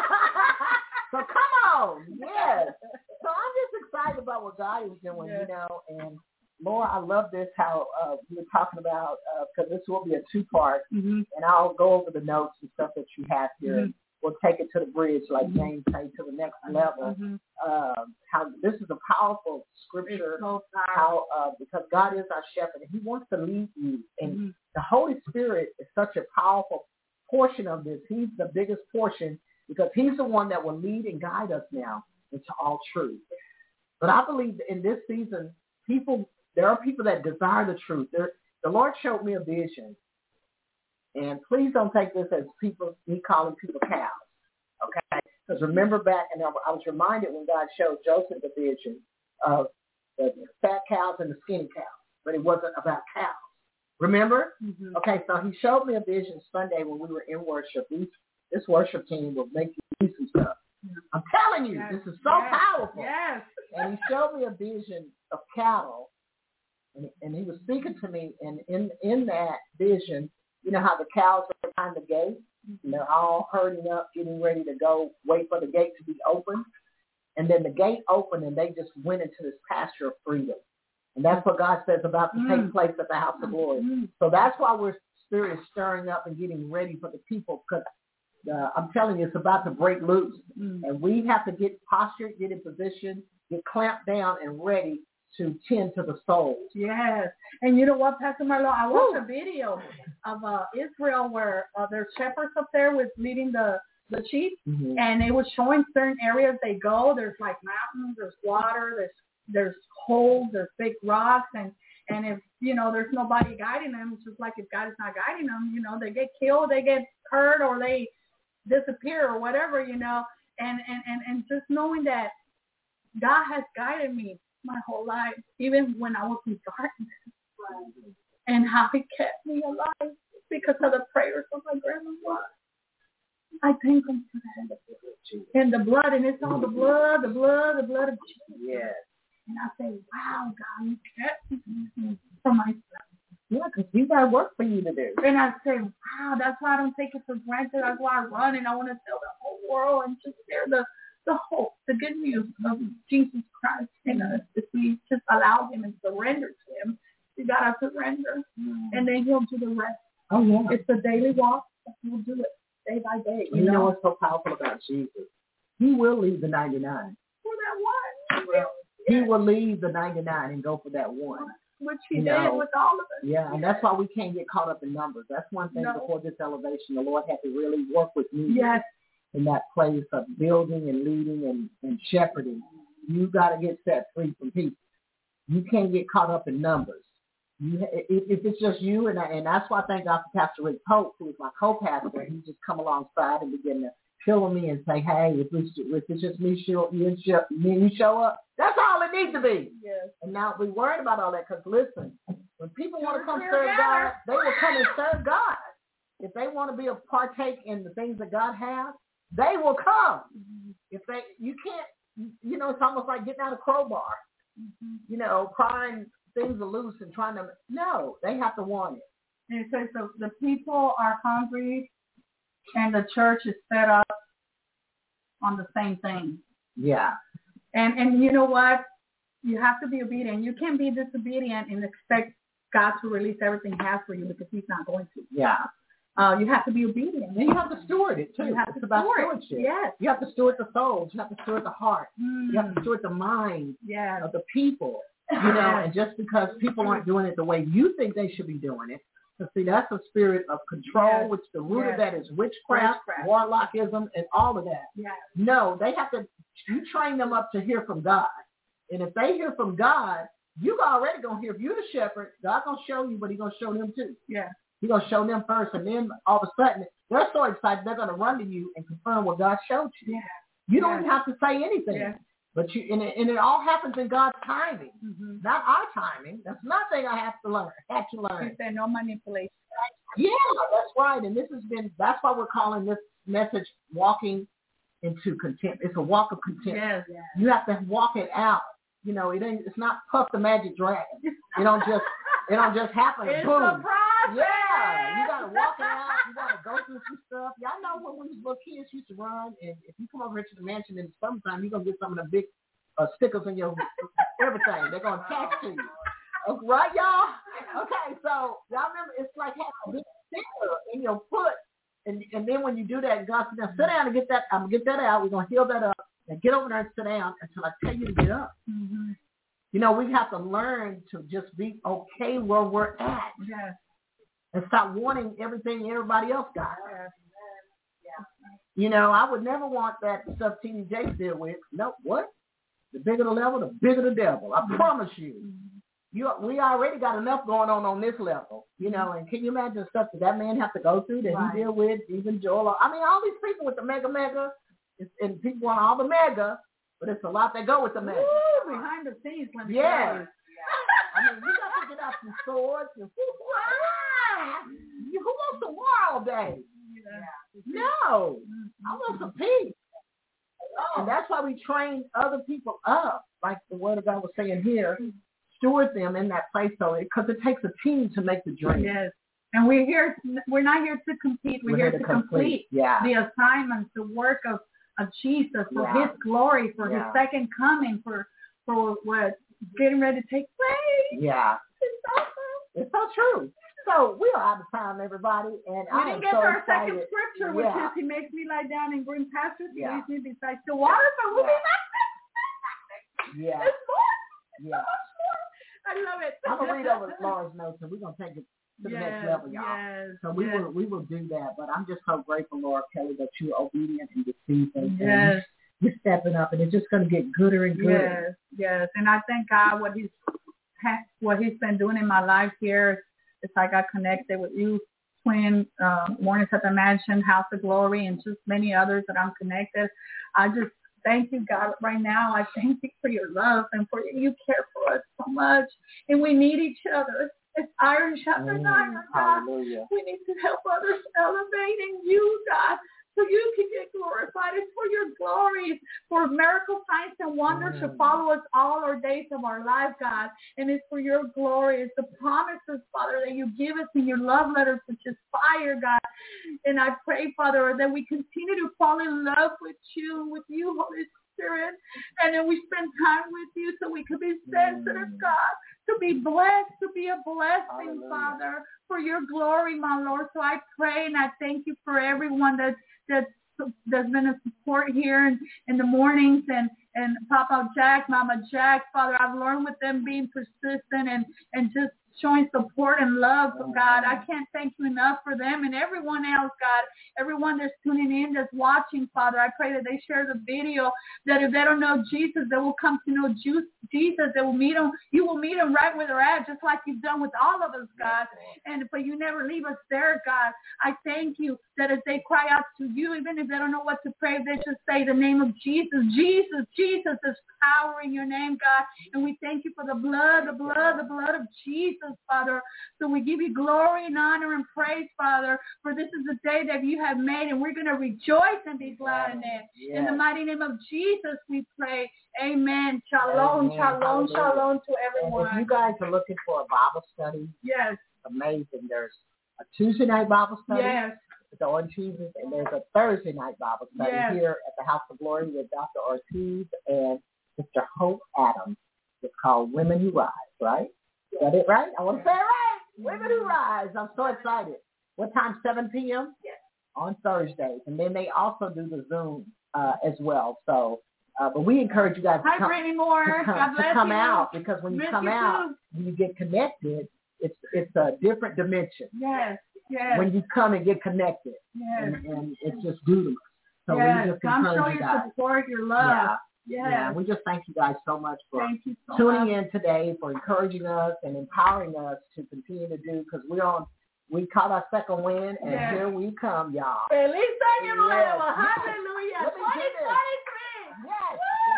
So come on. Yes. So I'm just excited about what God is doing, and Laura, I love this, how we were talking about, because this will be a two-part, and I'll go over the notes and stuff that you have here. We'll take it to the bridge, like James said, to the next level. How this is a powerful scripture, how because God is our shepherd, and He wants to lead you. And the Holy Spirit is such a powerful portion of this. He's the biggest portion because He's the one that will lead and guide us now into all truth. But I believe in this season, there are people that desire the truth. The Lord showed me a vision. And please don't take this as me calling people cows, okay? Because remember back, and I was reminded when God showed Joseph the vision of the fat cows and the skinny cows, but it wasn't about cows. Remember? Okay, so He showed me a vision Sunday when we were in worship. This worship team will make you do some stuff. I'm telling you, this is so powerful. Yes. And He showed me a vision of cattle And he was speaking to me, and in that vision, you know how the cows are behind the gate, and they're all herding up, getting ready to go, wait for the gate to be opened. And then the gate opened, and they just went into this pasture of freedom. And that's what God says about to take place at the house of glory. So that's why we're spirit is stirring up and getting ready for the people, because I'm telling you, it's about to break loose. And we have to get postured, get in position, get clamped down and ready to tend to the souls. Yes. And you know what, Pastor Marlo, I watched a video of Israel where there's shepherds up there with leading the sheep, and it was showing certain areas they go. There's like mountains, there's water, there's holes, there's big rocks, and if, you know, there's nobody guiding them, it's just like if God is not guiding them, you know, they get killed, they get hurt, or they disappear or whatever, you know, and just knowing that God has guided me my whole life, even when I was in darkness, and how he kept me alive because of the prayers of my grandma. I thank him for that. And the blood, and it's all the blood of Jesus. Yes. And I say, wow, God, you kept me for myself. Yeah, because you got work for you to do. And I say, wow, that's why I don't take it for granted. That's why I run, and I want to tell the whole world and just share the hope, the good news of Jesus Christ in us. If we just allow him and surrender to him, we got to surrender, and then he'll do the rest. Oh, yeah. It's a daily walk, but he'll do it day by day. You know what's so powerful about Jesus? He will leave the 99. For that one. He will leave the 99 and go for that one. Which he did with all of us. Yeah, and that's why we can't get caught up in numbers. That's one thing before this elevation, the Lord had to really work with me in that place of building and leading and shepherding. You got to get set free from people. You can't get caught up in numbers. If it's just you, and that's why I thank God for Pastor Rick Pope, who is my co-pastor. He just come alongside and begin to pillow me and say, hey, if it's just me, you show up, that's all it needs to be. Yes. And not be worried about all that, because listen, when people want to come serve God, they will come and serve God. If they want to be a partake in the things that God has, they will come. If you can't, you know, it's almost like getting out of crowbar, you know, prying things are loose and trying to, no, they have to want it. And so the people are hungry, and the church is set up on the same thing. Yeah. And you know what? You have to be obedient. You can't be disobedient and expect God to release everything he has for you, because he's not going to. Yeah. You have to be obedient. And you have to steward it, too. It's about stewardship. Yes. You have to steward the souls. You have to steward the heart. You have to steward the mind of the people. You know, and just because people aren't doing it the way you think they should be doing it, so see, that's a spirit of control, which the root of that is witchcraft, warlockism, and all of that. Yes. No, they have to, you train them up to hear from God. And if they hear from God, you already going to hear. If you're the shepherd, God's going to show you, but he's going to show them too. Yeah. He's going to show them first, and then all of a sudden, they're so excited, they're going to run to you and confirm what God showed you. Yeah. You don't even have to say anything. Yeah. But and it all happens in God's timing, not our timing. That's nothing I have to learn. He said no manipulation. Yeah, that's right. And that's why we're calling this message "Walking into Content." It's a walk of content. Yes. You have to walk it out. You know, it's not Puff the Magic Dragon. It don't just happen. It's boom. a process. Yeah, you gotta walk it out. You gotta go through some stuff. Y'all know when we was little kids used to run, and if you come over here to the mansion in the summertime, you're gonna get some of the big stickers in your everything. They're gonna attach to you. Okay, right, y'all? Okay, so y'all remember it's like having a big sticker in your foot, and then when you do that, God said, "Now sit down and get that. I'm gonna get that out. We're gonna heal that up, and get over there and sit down until I tell you to get up." Mm-hmm. You know, we have to learn to just be okay where we're at. Yes. And stop wanting everything everybody else got. Yes. Yeah. You know, I would never want that stuff T.D. Jakes deal with. No, what? The bigger the level, the bigger the devil. I promise you. We already got enough going on this level. You know, and can you imagine the stuff that man have to go through that he deal with, even Joel? I mean, all these people with the mega, and people want all the mega, but it's a lot that go with the mega. Ooh, behind the scenes. I mean, you got to get out some swords and who wants the war all day? No, I want some peace. And that's why we train other people up, like the word of God was saying here. steward them in that place, so because it takes a team to make the dream. Yes. And we're not here to compete. We're here to complete the assignments, the work of Jesus for His glory, for His second coming, for what's getting ready to take place. Yeah. It's awesome. It's so true. So we are out of time, everybody, and we didn't get to our second scripture, which is He makes me lie down in green pastures. He leads me beside the water, but we'll be back. Yeah. It's more. Yeah. So much more. I love it. I'm gonna read over Laura's notes, and we're gonna take it to the next level, y'all. Yes, so we will do that. But I'm just so grateful, Laura Kelly, that you're obedient in this season. Yes. And you're stepping up, and it's just gonna get gooder and gooder. Yes. And I thank God what He's been doing in my life here. It's I got connected with you, Twin, Mornings at the Mansion, House of Glory, and just many others that I'm connected. I just thank you, God, right now. I thank you for your love and for you care for us so much. And we need each other. It's iron sharpens iron, God. Hallelujah. We need to help others elevate in you, God, so you can get glorified. It's for your glory, for miracle signs and wonders to follow us all our days of our life, God. And it's for your glory. It's the promises, Father, that you give us in your love letters, which is fire, God. And I pray, Father, that we continue to fall in love with you, Holy Spirit. And then we spend time with you so we can be sensitive, God, to be blessed, to be a blessing, Father, for your glory, my Lord. So I pray and I thank you for everyone that's been a support here in the mornings, and Papa Jack, Mama Jack, Father, I've learned with them being persistent and just showing support and love, God. I can't thank you enough for them and everyone else, God, everyone that's tuning in, that's watching, Father. I pray that they share the video, that if they don't know Jesus, they will come to know Jesus. They will meet him. You will meet them right where they're at, just like you've done with all of us, God. But you never leave us there, God. I thank you that as they cry out to you, even if they don't know what to pray, they just say the name of Jesus. Jesus, Jesus, there's power in your name, God. And we thank you for the blood of Jesus, Father. So we give you glory and honor and praise, Father, for this is the day that you have made, and we're going to rejoice and be glad in it. Yes. In the mighty name of Jesus, we pray. Amen. Shalom, Amen. Shalom, shalom to everyone. And if you guys are looking for a Bible study, yes, amazing. There's a Tuesday night Bible study. Yes. The Ortiz, and there's a Thursday night Bible study here at the House of Glory with Dr. Ortiz and Mr. Hope Adams. It's called Women Who Rise, right? Is that it, right? I want to say it right. Women Who Rise. I'm so excited. What time? 7 p.m.? Yes. On Thursdays. And then they also do the Zoom as well. So, but we encourage you guys to come out, because when you come out, when you get connected, it's a different dimension. Yes. Yes. When you come and get connected, and it's just beautiful. So we just come show you your guys. Support, your love. Yeah, we just thank you guys so much for tuning in today, for encouraging us and empowering us to continue to do, because we caught our second win, and here we come, y'all. Feliz año nuevo. Hallelujah. 2023. Yes.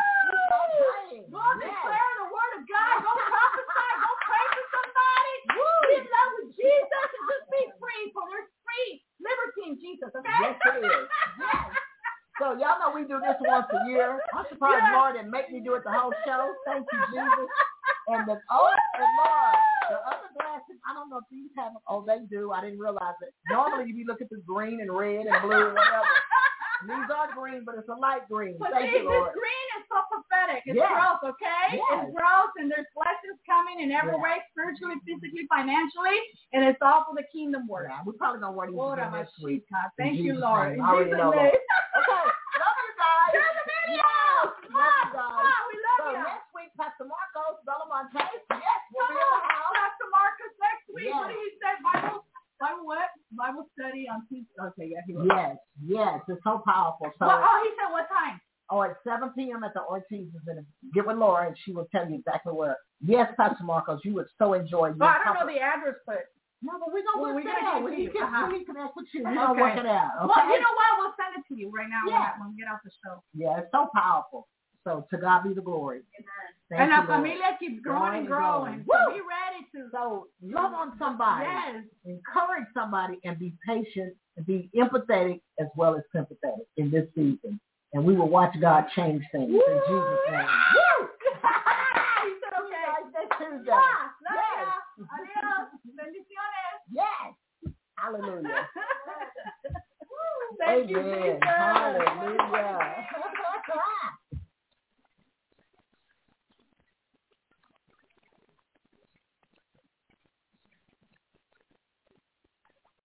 Go declare the word of God. Go prophesy. Go pray for somebody. Be in love with Jesus and just be free. For there's free liberty in Jesus, okay? Yes, it is. Yes. So y'all know we do this once a year. I'm surprised Laura didn't make me do it the whole show. Thank you, Jesus. And Laura, the other glasses, I don't know if these have them. Oh, they do. I didn't realize it. Normally you look at the green and red and blue, whatever. These are green, but it's a light green. But Thank you, Lord. This green is so prophetic. It's growth, okay? Yes. It's growth, and there's blessings coming in every way, spiritually, physically, financially, and it's all for the kingdom work. Yeah, we're probably going to wear these next week. Thank you, Lord. I already know that. Okay, love you guys. Share the video. Love you guys. We love you. So next week, Pastor Marcos, Bella Montes, we'll be in the house. Pastor Marcos next week. What did he say? Bible what? Bible study on Tuesday. Okay, he will. Yes. It's so powerful. So, he said what time? At 7 p.m. at the Ortiz. Get with Laura, and she will tell you exactly where. Yes, Pastor Marcos, you would so enjoy. I don't know the address, but. No, but we're going to work it out. We can connect with you. We're going to work it out. Okay? Well, you know what? We'll send it to you right now when we get off the show. Yeah, it's so powerful. So to God be the glory. And our familia keeps growing and growing. So be ready to. So love on somebody. Yes. Encourage somebody and be patient and be empathetic as well as sympathetic in this season. And we will watch God change things in Jesus' name. Woo! He said, okay. Tuesday. Yes. Adios. Bendiciones. Yes. Hallelujah. Thank you, Jesus. Hallelujah.